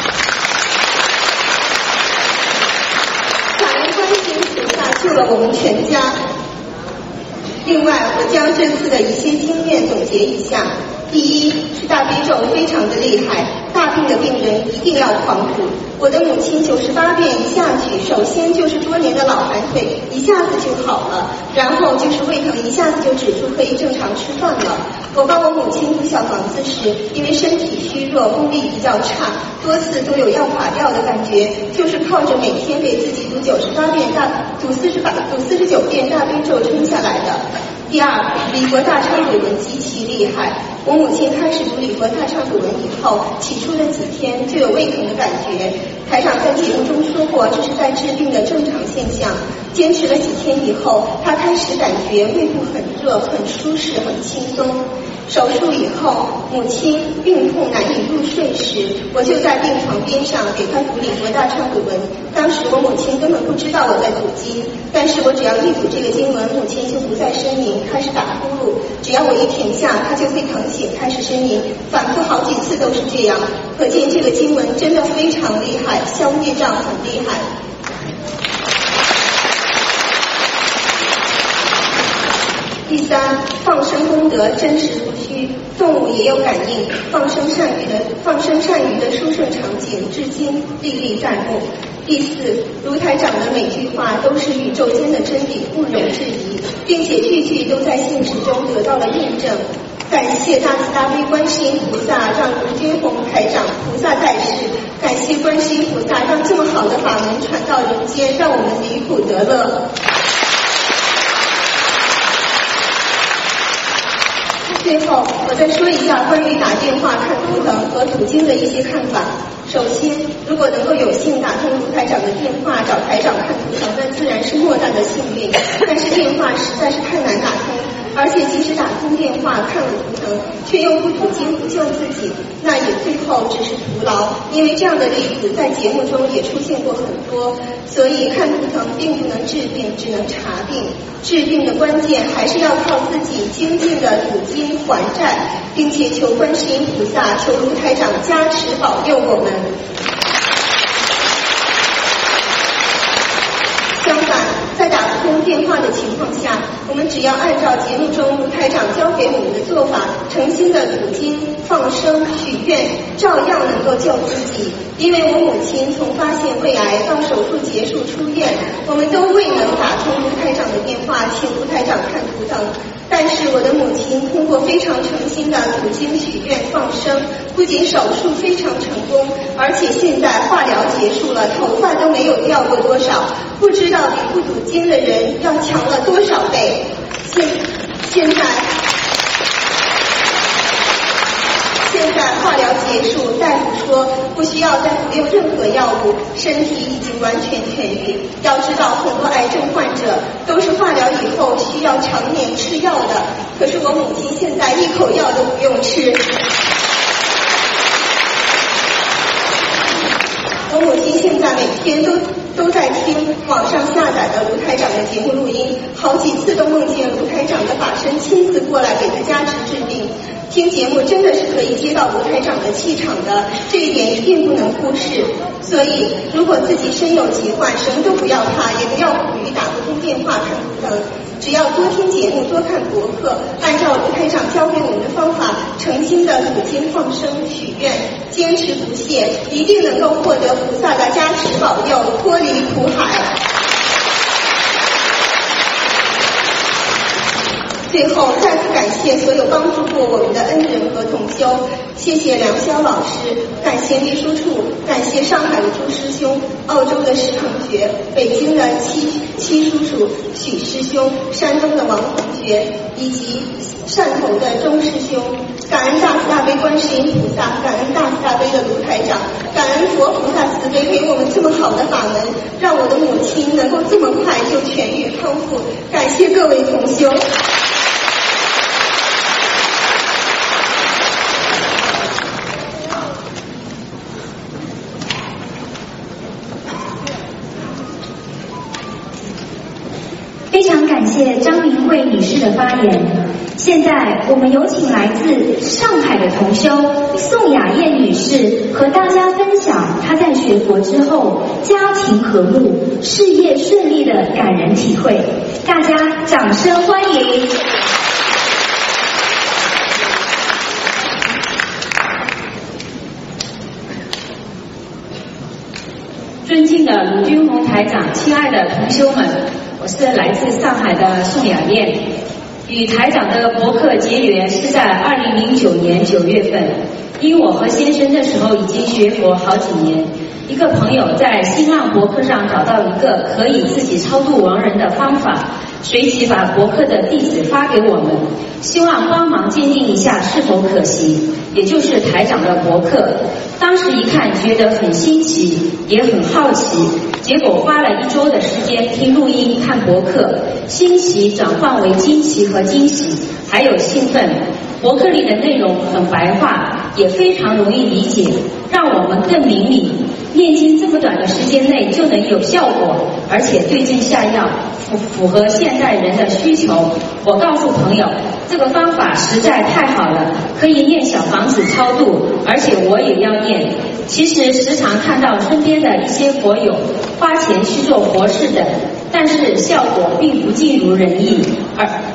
感恩观世音菩萨救了我们全家。另外，我将这次的一些经验总结一下。第一是大悲咒非常的厉害，大病的病人一定要狂读。我的母亲98遍一下去，首先就是多年的老寒腿一下子就好了，然后就是胃疼一下子就止住，可以正常吃饭了。我帮我母亲读小房子时，因为身体虚弱，功力比较差，多次都有要垮掉的感觉，就是靠着每天给自己读98遍读49遍大悲咒撑下来的。第二，礼佛大忏悔文极其厉害。我母亲开始读礼佛大忏悔文以后，起初的几天就有胃疼的感觉。台长在节目中说过，这是在治病的正常现象。坚持了几天以后，她开始感觉胃部很热、很舒适、很轻松。手术以后，母亲病痛难以入睡时，我就在病床边上给她读礼佛大忏悔文。当时我母亲根本不知道我在读经，但是我只要一读这个经文，母亲就不再呻吟，开始打呼噜。只要我一停下，她就会疼醒，开始呻吟，反复好几次都是这样。可见这个经文真的非常厉害，消业障很厉害。第三，放生功德真实不虚。 动物也有感应，放生鳝鱼的殊胜场景至今历历在目。第四，卢台长的每句话都是宇宙间的真理，不容置疑，并且句句都在现实中得到了验证。感谢大慈大悲观世音菩萨，让卢军宏台长菩萨在世；感谢观世音菩萨，让这么好的法门传到人间，让我们离苦得乐。最后，我再说一下关于打电话看图腾和读经的一些看法。首先，如果能够有幸打通卢台长的电话找台长看图腾，那自然是莫大的幸运。但是电话实在是太难打通，而且即使打通电话看了图腾，却又不读经不救自己，那也最后只是徒劳。因为这样的例子在节目中也出现过很多，所以看图腾并不能治病，只能查病。治病的关键还是要靠自己精进的读经还债，并且求观世音菩萨、求卢台长加持保佑我们。相反，在打不通电话的情况下，我们只要按照节目中卢台长教给我们的做法，诚心的读经、放生、许愿，照样能够救自己。因为我母亲从发现胃癌到手术结束出院，我们都未能打通卢台长的电话，请卢台长看图腾。但是我的母亲通过非常诚心的读经、许愿、放生，不仅手术非常成功，而且现在化疗结束了，头发都没有掉过多少，不知道比不读经的人要强了多少倍。现在化疗结束，大夫说不需要再服用任何药物，身体已经完全痊愈。要知道，很多癌症患者都是化疗以后需要常年吃药的，可是我母亲现在一口药都不用吃。我母亲现在每天都在听网上下载的卢台长的节目录音，好几次都梦见卢台长的法身亲自过来给她加持治病。听节目真的是可以接到卢台长的气场的，这一点一定不能忽视。所以，如果自己身有疾患，什么都不要怕，也不要苦于打不通电话看图腾，只要多听节目，多看博客，按照卢台长教给我们的方法，诚心的读经、放生、许愿，坚持不懈，一定能够获得菩萨的加持保佑，脱离苦海。最后再次感谢所有帮助过我们的恩人和同修，谢谢梁霄老师，感谢秘书处，感谢上海的朱师兄，澳洲的石同学，北京的七叔叔、许师兄，山东的王同学，以及汕头的钟师兄。感恩大慈大悲观世音菩萨，感恩大慈大悲的卢台长，感恩佛菩萨慈悲给我们这么好的法门，让我的母亲能够这么快就痊愈康复。感谢各位同修。 非常感谢张明慧女士的发言。现在我们有请来自上海的同修宋雅燕女士和大家分享她在学佛之后家庭和睦、事业顺利的感人体会。大家掌声欢迎。 尊敬的卢军宏台长，亲爱的同修们，我是来自上海的宋雅燕。与台长的博客结缘是在2009年9月份，因我和先生那时候已经学佛好几年，一个朋友在新浪博客上找到一个可以自己超度亡人的方法，随即把博客的地址发给我们，希望帮忙鉴定一下是否可行，也就是台长的博客。当时一看觉得很新奇，也很好奇，结果花了1周的时间听录音看博客，新奇转换为惊奇和惊喜，还有兴奋。博客里的内容很白话，也非常容易理解，让我们更明理。念经这么短的时间内就能有效果，而且对症下药，符合现代人的需求。我告诉朋友，这个方法实在太好了，可以念小房子超度，而且我也要念。其实时常看到身边的一些佛友花钱去做佛事的，但是效果并不尽如人意，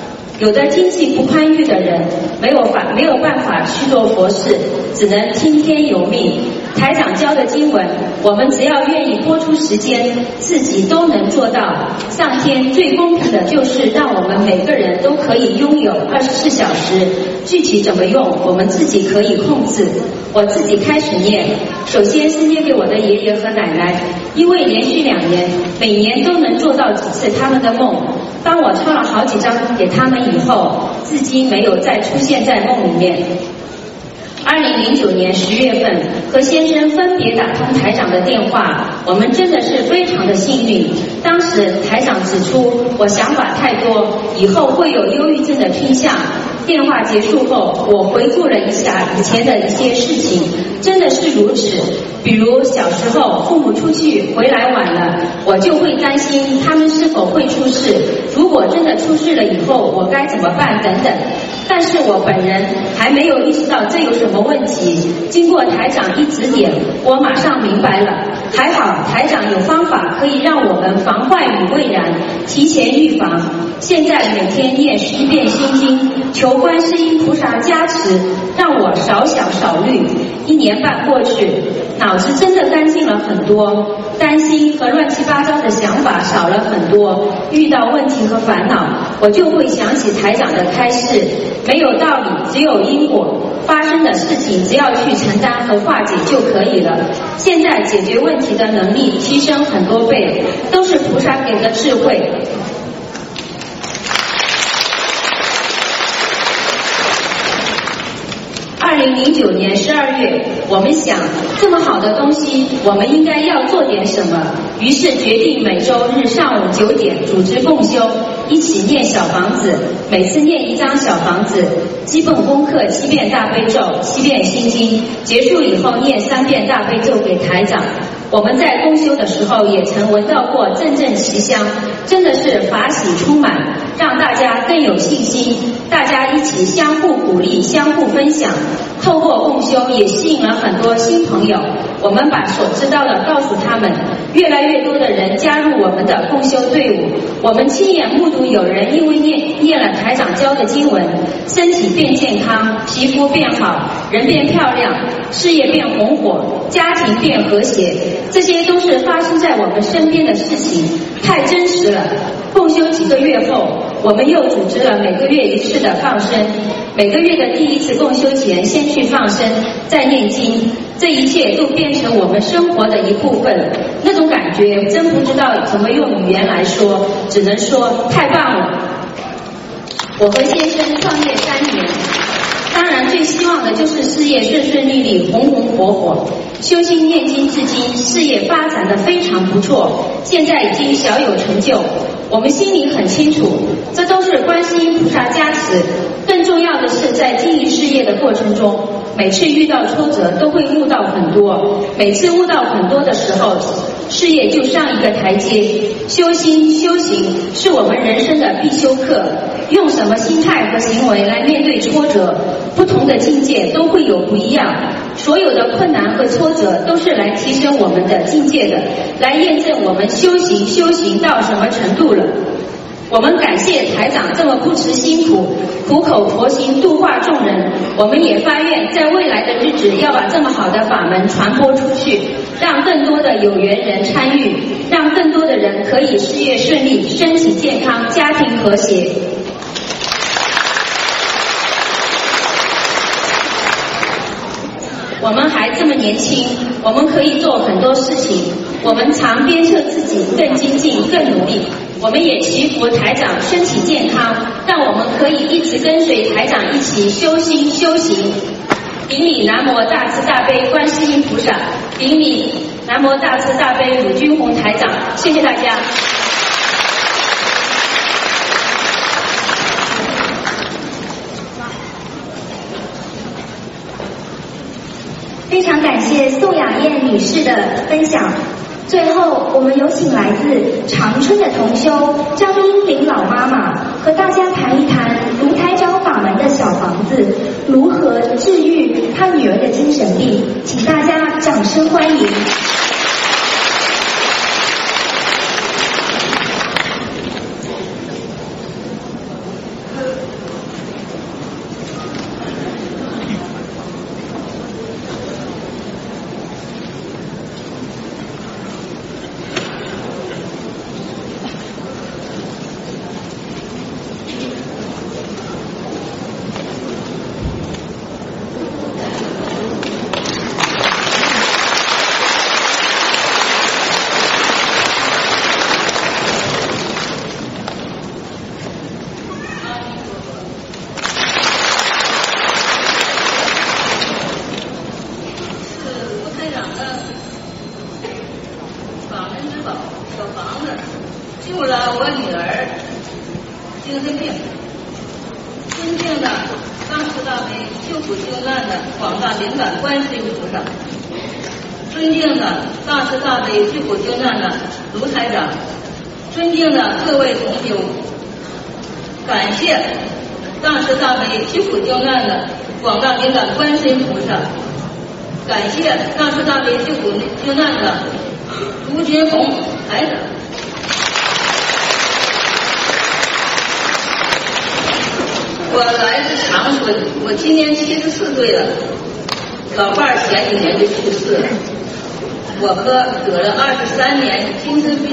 有的经济不宽裕的人没有办法去做佛事，只能听天由命。台长教的经文，我们只要愿意拨出时间，自己都能做到。上天最公平的就是让我们每个人都可以拥有24小时，具体怎么用，我们自己可以控制。我自己开始念，首先是念给我的爷爷和奶奶，因为连续2年，每年都能做到几次他们的梦。当我抄了好几张给他们以后，至今没有再出现在梦里面。2009年10月份，和先生分别打通台长的电话，我们真的是非常的幸运。当时台长指出我想法太多，以后会有忧郁症的倾向。电话结束后，我回顾了一下以前的一些事情，真的是如此。比如小时候父母出去回来晚了，我就会担心他们是否会出事，如果真的出事了以后我该怎么办等等。但是我本人还没有意识到这有什么问题，经过台长一指点，我马上明白了。还好台长有方法可以让我们防患于未然，提前预防。现在每天念11遍心经，求观世音菩萨加持，让我少想少虑。1年半过去，脑子真的干净了很多，担心和乱七八糟的想法少了很多。遇到问题和烦恼，我就会想起台长的开示，没有道理，只有因果，发生的事情只要去承担和化解就可以了。现在解决问题的能力提升很多倍，都是菩萨给的智慧。2009年12月，我们想这么好的东西，我们应该要做点什么，于是决定每周日上午9点组织共修，一起念小房子，每次念1张小房子，基本功课7遍大悲咒，7遍心经，结束以后念3遍大悲咒给台长。我们在共修的时候也曾闻到过阵阵奇香，真的是法喜充满，让大家更有信心，大家一起相互鼓励，相互分享。透过共修也吸引了很多新朋友，我们把所知道的告诉他们，越来越多的人加入我们的共修队伍。我们亲眼目睹有人因为念了台长教的经文，身体变健康，皮肤变好，人变漂亮，事业变红火，家庭变和谐，这些都是发生在我们身边的事情，太真实了。共修几个月后，我们又组织了每个月1次的放生，每个月的第1次共修前先去放生，再念经，这一切都变成我们生活的一部分。那种感觉真不知道怎么用语言来说，只能说太棒了。我和先生创业3年，当然最希望的就是事业顺顺利利，红红火火。修心念经至今，事业发展得非常不错，现在已经小有成就。我们心里很清楚，这都是观世音菩萨加持。更重要的是，在经营事业的过程中，每次遇到挫折都会悟到很多，每次悟到很多的时候，事业就上一个台阶。修心修行是我们人生的必修课，用什么心态和行为来面对挫折，不同的境界都会有不一样。所有的困难和挫折都是来提升我们的境界的，来验证我们修行到什么程度了。我们感谢台长这么不辞辛苦，苦口婆心度化众人。我们也发愿在未来的日子要把这么好的法门传播出去，让更多的有缘人参与，让更多的人可以事业顺利，身体健康，家庭和谐。我们还这么年轻，我们可以做很多事情，我们常鞭策自己更精进更努力。我们也祈福台长身体健康，让我们可以一直跟随台长一起修心修行。顶礼南无大慈大悲观世音菩萨，顶礼南无大慈大悲鲁军宏台长。谢谢大家。 非常感谢宋雅燕女士的分享。最后，我们有请来自长春的同修张英玲老妈妈和大家谈一谈卢台长法门的小房子如何治愈她女儿的精神病，请大家掌声欢迎。 救了我女儿精神病。尊敬的大慈大悲救苦救难的广大灵感观世音菩萨，尊敬的大慈大悲救苦救难的卢台长，尊敬的各位同修，感谢大慈大悲救苦救难的广大灵感观世音菩萨，感谢大慈大悲救苦救难的卢军红台长。我来自长春，我今年74岁了，老伴儿前几年就去世了。我和得了23年精神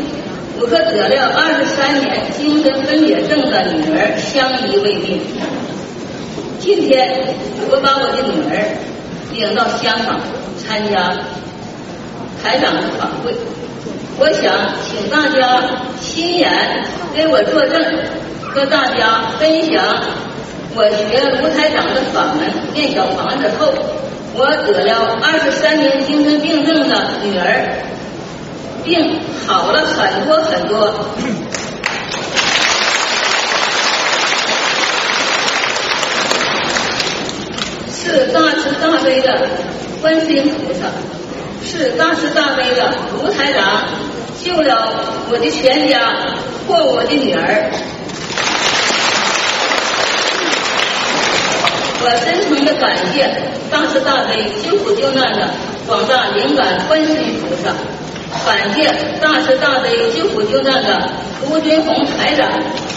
分裂症的女儿相依为命。今天我把我的女儿领到香港参加台长的法会，我想请大家亲眼给我作证，和大家分享我学卢台长的法门念小房子后，我得了23年精神病症的女儿，病好了很多很多。是大慈大悲的观世音菩萨，是大慈大悲的卢台长救了我的全家或我的女儿。我真诚的感谢大慈大悲救苦救难的广大灵感观世音菩萨，感谢大慈大悲救苦救难的卢军红台长。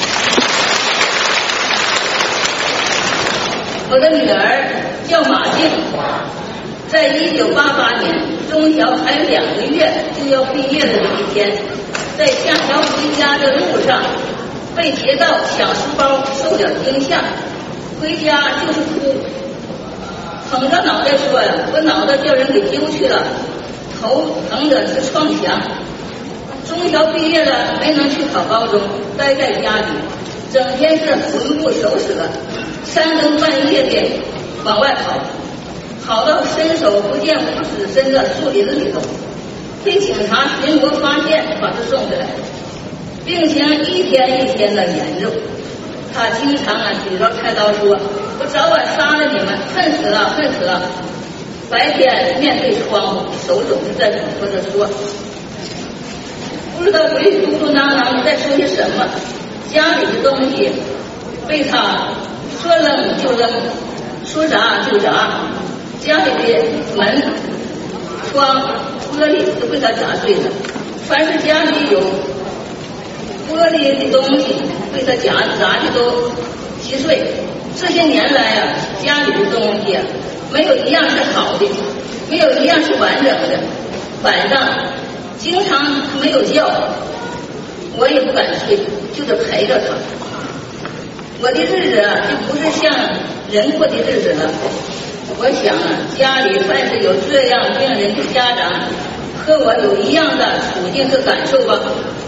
我的女儿叫马静，在1988年中小还有2个月就要毕业的一天，在下桥回家的路上被劫道抢书包，受了惊吓，回家就是哭，捧着脑袋说呀，我脑袋叫人给揪去了，头疼的是撞墙。中小毕业了没能去考高中，待在家里，整天是魂不守舍，3更半夜的往外跑到伸手不见五指深的树林里头，被警察巡逻发现，把他送回来，病情一天一天的严重。他经常举着菜刀说，我早晚杀了你们，恨死了恨死了。白天面对窗户，手总是在嘱咐着说，不知道鬼里嘟嘟囔囔在说些什么。家里的东西被他说扔就扔，说砸就砸，家里的门窗玻璃都被他砸碎了，凡是家里有玻璃的东西被他砸的都击碎。这些年来家里的东西没有一样是好的，没有一样是完整的，晚上经常没有觉，我也不敢睡，就得陪着他。我的日子就不是像人过的日子了。我想家里凡是有这样病人的家长，和我有一样的处境和感受吧。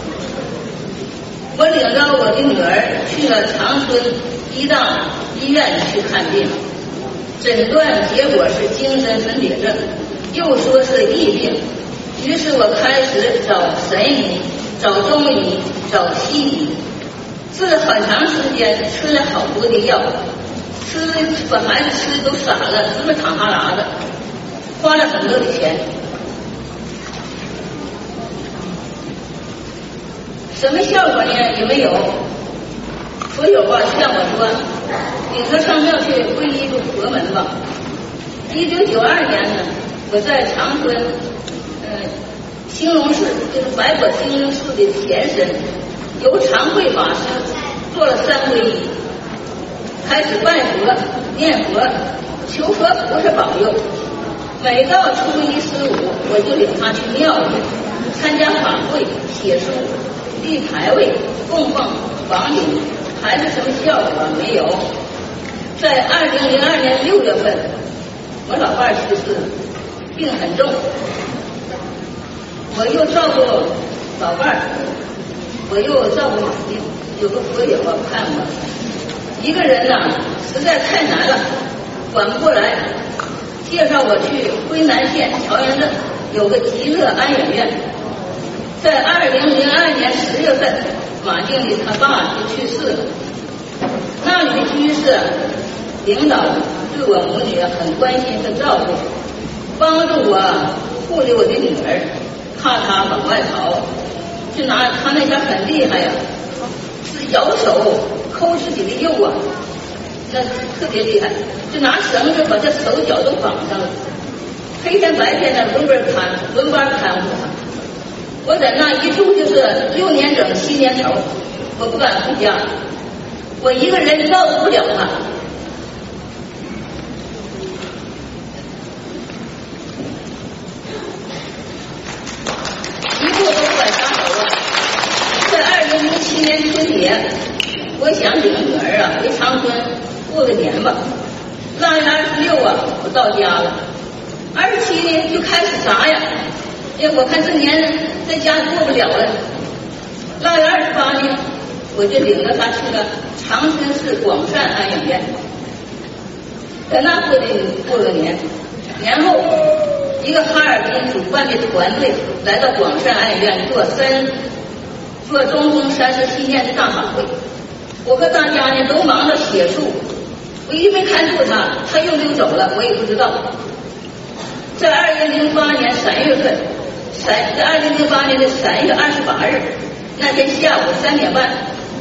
我领着我的女儿去了长春一大医院去看病，诊断结果是精神分裂症，又说是疫病。于是我开始找神医，找中医，找西医，治了很长时间，吃了好多的药，把孩子吃的都傻了，直么淌哈喇的，花了很多的钱。什么效果呢？也没有。所有像我说，领他上庙去皈依个佛门吧。1992年呢，我在长春，兴隆寺，就是白果兴隆寺的前身，由常慧法师做了3皈依，开始拜佛、念佛，求佛菩萨保佑。每到初一、15，我就领他去庙里参加法会、写书、立牌位、供奉、房顶，还是什么效果没有。在2002年6月份，我老伴去世，病很重，我又照顾老伴，我又照顾马丁，有个佛友看我，一个人实在太难了，管不过来，介绍我去辉南县朝阳镇有个极乐安养院， 在2002年10月份，马经理他爸就去世了。那里的居士领导对我母女很关心和照顾，帮助我护理我的女儿，怕她往外逃。就拿他那家很厉害呀，是摇手抠自己的肉啊，那特别厉害，就拿绳子把这手脚都绑上了，黑天白天的轮班看护他。我在那一住就是6年整7年头，我不敢回家，我一个人照顾不了他。一步都不敢撒手啊！在2007年春节，我想领女儿啊回长春过个年吧。腊月26啊，我到家了。27呢就开始啥呀？我看这年在家过不了了。腊月28呢，我就领着她去了长春市广善安养院，在那过个年。年后，一个哈尔滨主办的团队来到广善安养院做中共37年的大法会。我和大家呢都忙着写书，我一没看住他又溜走了，我也不知道。在2008年3月份，在2008年的3月28日那天下午3点半，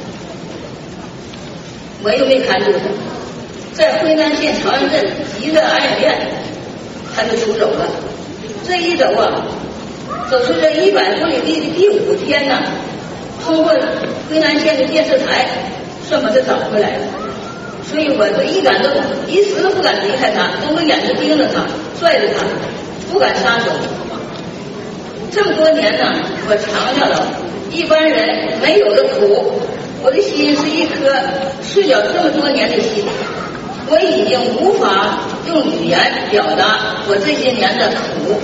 我又没看住他，在辉南县朝阳镇吉乐安养院，他就出走了。这一走啊，走出这100公里地的第5天呢，通过辉南县的电视台算把他找回来了。所以我一时都不敢离开他，都会眼睛盯着他，拽着他，不敢撒手。这么多年呢，我尝下了一般人没有的苦，我的心是一颗睡了这么多年的心，我已经无法用语言表达我这些年的苦。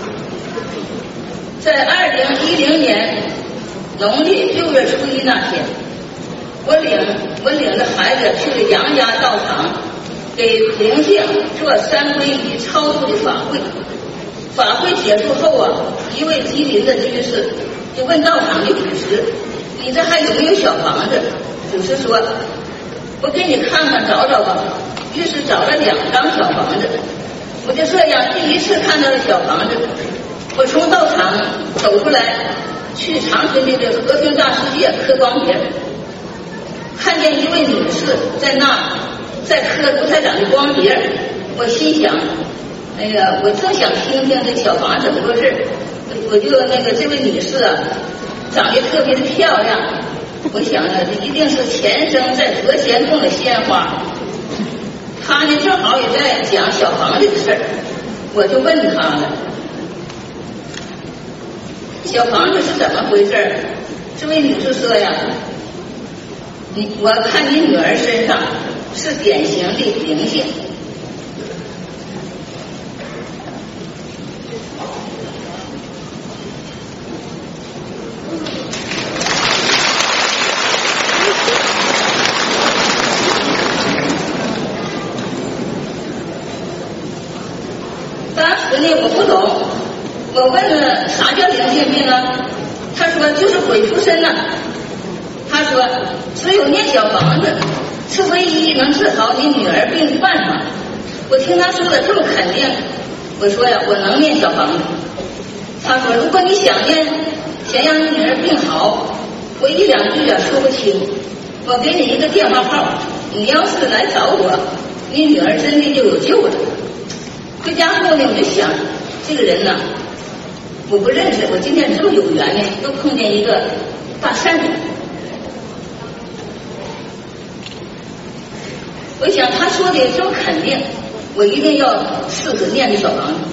在2010年农历6月初1那天，我领着孩子去了杨家道场，给灵性做3皈依超度的法会。法会结束后啊，一位吉林的居士就问道场的主持：“你这还有没有小房子？”主持说：“我给你看看找找吧。”于是找了2张小房子。我就这样第一次看到了小房子。我从道场走出来，去长春的和平大世界刻光碟，看见一位女士在刻卢台长的光碟。我心想，我正想听听这小房怎么回事，我就这位女士啊，长得特别的漂亮。我想这一定是前生在德贤供的鲜花。她呢正好也在讲小房子的事儿，我就问她了。小房子是怎么回事？这位女士说呀，我看你女儿身上是典型的灵性。当时呢我不懂，我问了啥叫灵性病啊？他说就是鬼附身了。他说只有念小房子是唯一能治好你女儿病的办法。我听他说的这么肯定，我说呀，我能念小房子。他说如果你想念，想让你女儿病好，我1、2句也说不清，我给你一个电话号，你要是来找我，你女儿真的就有救了。回家后呢，我就想这个人呢，我不认识，我今天这么有缘呢，都碰见一个大善人。我想他说的这么肯定，我一定要试试念这小房子。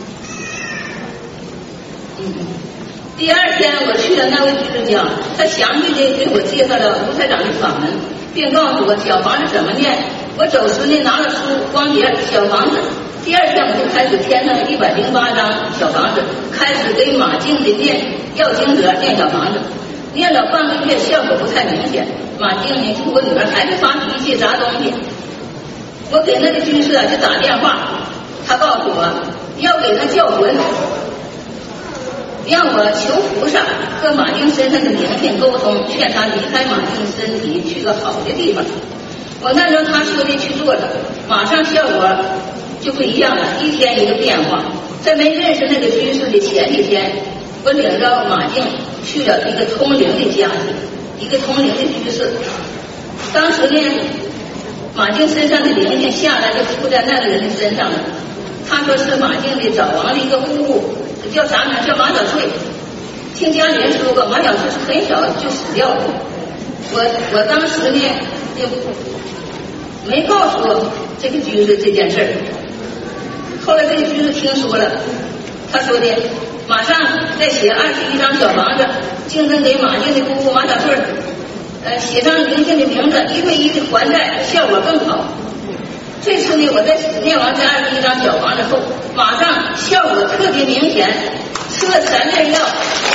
第2天我去了那位居士家，他详细的给我介绍了卢台长的法门，并告诉我小房子怎么念。我走时呢拿了书光碟小房子。第2天我就开始填上108张小房子，开始给马静的要经者念小房子，念了半个月效果不太明显。马静呢就我女儿还是发脾气砸东西，我给那个居士就打电话，他告诉我要给他叫魂。 让我求菩萨和马丁身上的灵性沟通，劝他离开马丁身体，去个好的地方。我按照他说的去做了，马上效果就不一样了，一天一个变化。在没认识那个居士的前几天，我领着马丁去了一个通灵的家庭，一个通灵的居士。当时呢，马丁身上的灵性下来就附在那个人的身上了。他说是马丁的早亡的一个姑姑，叫啥名？叫马小翠。听家里人说过，马小翠是很小就死掉了。我当时呢就没告诉这个居士这件事儿。后来这个居士听说了，他说的马上再写21张小房子，竞争给马丁的姑姑马小翠，写上灵性的名字，一对一的还债，效果更好。这次呢，我在念完这21张小房子后，马上效果特别明显，吃了3粒药，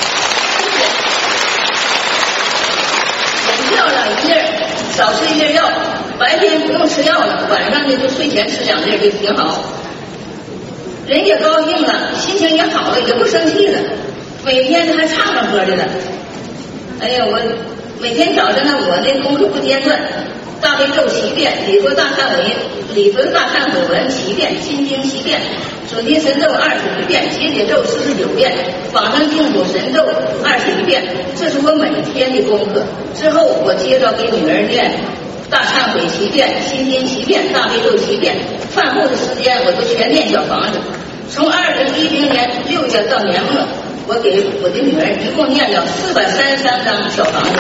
减掉了1粒，少吃1粒药，白天不用吃药了，晚上呢就睡前吃2粒就挺好。人也高兴了，心情也好了，也不生气了，每天还唱歌的了。哎呀，我每天早上呢，我那功课不间断，大悲咒7遍，礼佛大忏悔文7遍，心经7遍，准提神咒21遍，解结咒49遍，往生净土神咒21遍，这是我每天的功课。之后我接着给女儿念大忏悔7遍，心经7遍，大悲咒7遍。饭后的时间我都全念小房子。从2010年6月到年末，我给我的女儿一共念了433张小房子。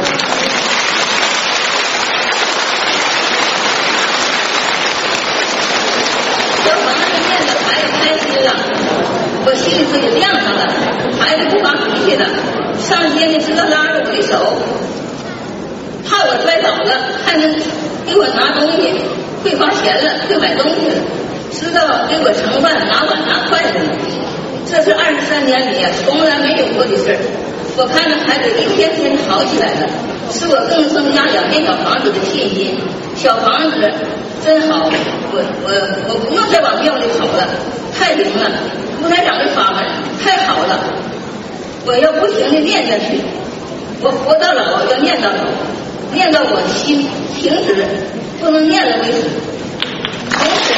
小房子念的孩子开心了，我心里头也亮上了，孩子不发脾气了，上街呢知道拉着我的手，怕我摔倒了，还能给我拿东西，会花钱了，会买东西了，知道给我盛饭，拿碗拿筷子。这是23年里从来没有过的事儿。我看着孩子一天天好起来了，使我更增加2间小房子的信心。小房子真好，我不用再往庙里跑了，太灵了。卢台长的法门太好了，我要不停地念下去，我活到老要念到老，念到我心停止，不能念了为止。同时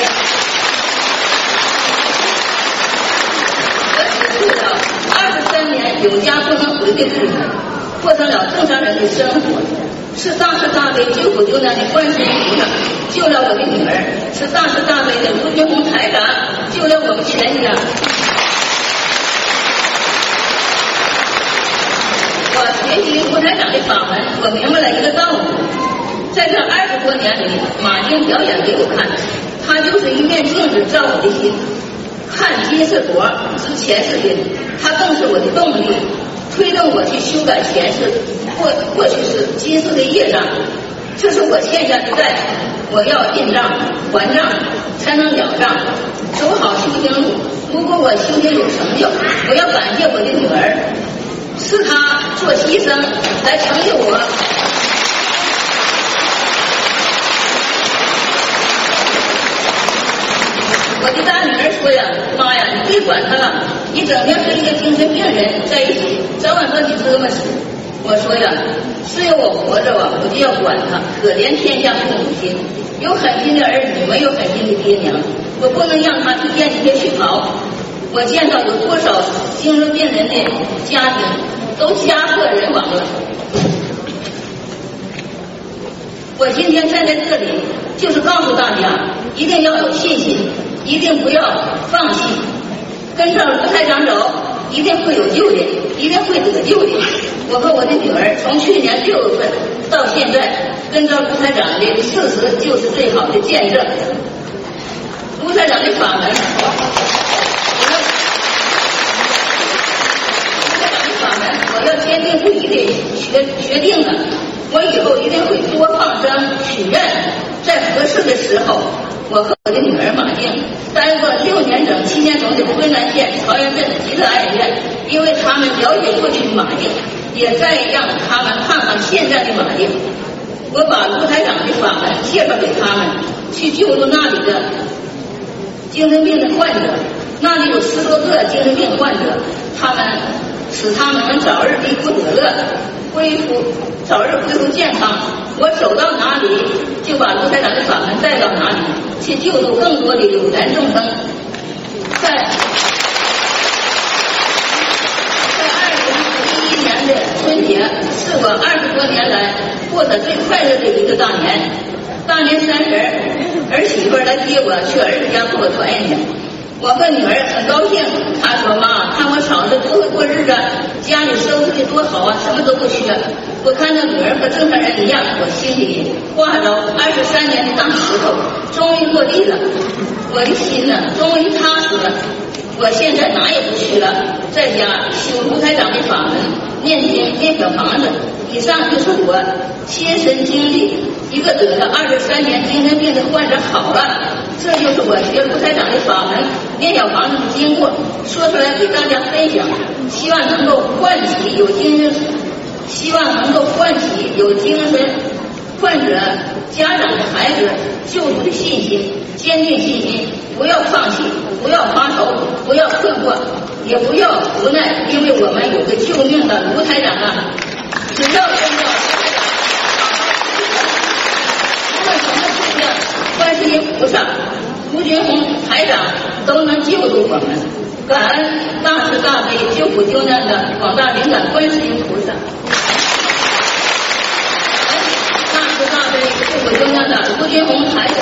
我指出了23年有家不能回的日子，过上了正常人的生活。是大慈大悲救苦救难的观世音菩萨救了我的女儿，是大慈大悲的卢军红台长救了我们全家。我学习卢台长的法门，我明白了一个道理，在这20多年里，马丁表演给我看，他就是一面镜子照我的心，看今是佛，知前世因，他更是我的动力，推动我去修改前世过去是今世的业障。这是我欠下的债，我要印账还账，才能了账，走好修行路。如果我修行有成就，我要感谢我的女儿，是她做牺牲来成就我。我的大女儿说呀，妈呀，你别管她了，你整天和一个精神病人在一起，早晚把你折磨死。我说呀，只有我活着啊，我就要管他，可怜天下父母心，有狠心的儿女，没有狠心的爹娘，我不能让他一天一天去跑。我见到有多少精神病人的家庭都家破人亡了。我今天站在这里，就是告诉大家，一定要有信心，一定不要放弃，跟着卢台长走，一定会有救的，一定会得救的。我和我的女儿从去年6月份到现在，跟着卢台长的事实就是最好的见证。卢台长的法门，我要坚定不移的决定了，我以后一定会多放生许愿，在合适的时候，我和我的女儿马丁待过6年整、7年整的昆南县桃源镇吉特爱医院，因为他们了解过去的马丁，也再让他们看看现在的马丁。我把卢台长的法门介绍给他们，去救助那里的精神病的患者，那里有10多个精神病患者，他们使他们能早日离苦得乐，早日恢复健康。我走到哪里，就把卢台长的法门带到哪里，去救助更多的有缘众生。在2011年的春节，是我20多年来过得最快乐的一个大年。大年30，儿媳妇来接我去儿子家过团圆节。我和女儿很高兴，她说：“妈，看我嫂子多会过日子，家里收拾的多好啊，什么都不缺。”我看到女儿和正常人一样，我心里挂着23年的大石头，终于落地了，我的心呢，终于踏实了。我现在哪也不去了，在家修卢台长的法门，念经念小房子。以上就是我亲身经历一个得了23年精神病的患者好了，这就是我学卢台长的法门念小房子的经过，说出来给大家分享，希望能够唤起有精神患者家长的孩子救助的信心，坚定信心，不要放弃，不要发愁，不要困惑，也不要无奈，因为我们有个救命的卢台长啊！只要见到无论什么事情，观世音菩萨、卢军宏台长都能救助我们。感恩大慈大悲救苦救难的广大灵感观世音菩萨，大慈大悲救苦救难的卢军宏台长，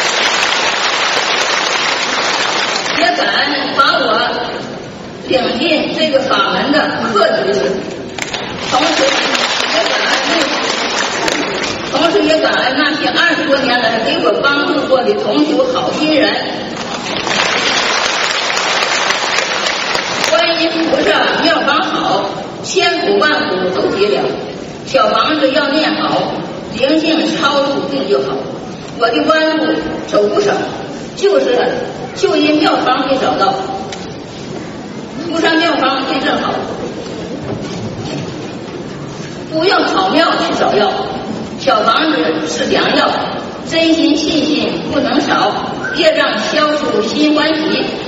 也感恩把我领进这个法门的贺居士，同时也感恩那些20多年来给我帮助过的同修好心人。观音菩萨妙法好，千苦万苦都解了，小房子要念好，灵性超度病就好。我的弯路走不少，就因妙方没找到，菩萨妙方对症好，不用跑庙去找药，小房子是良药，真心信心不能少，业障消除心欢喜。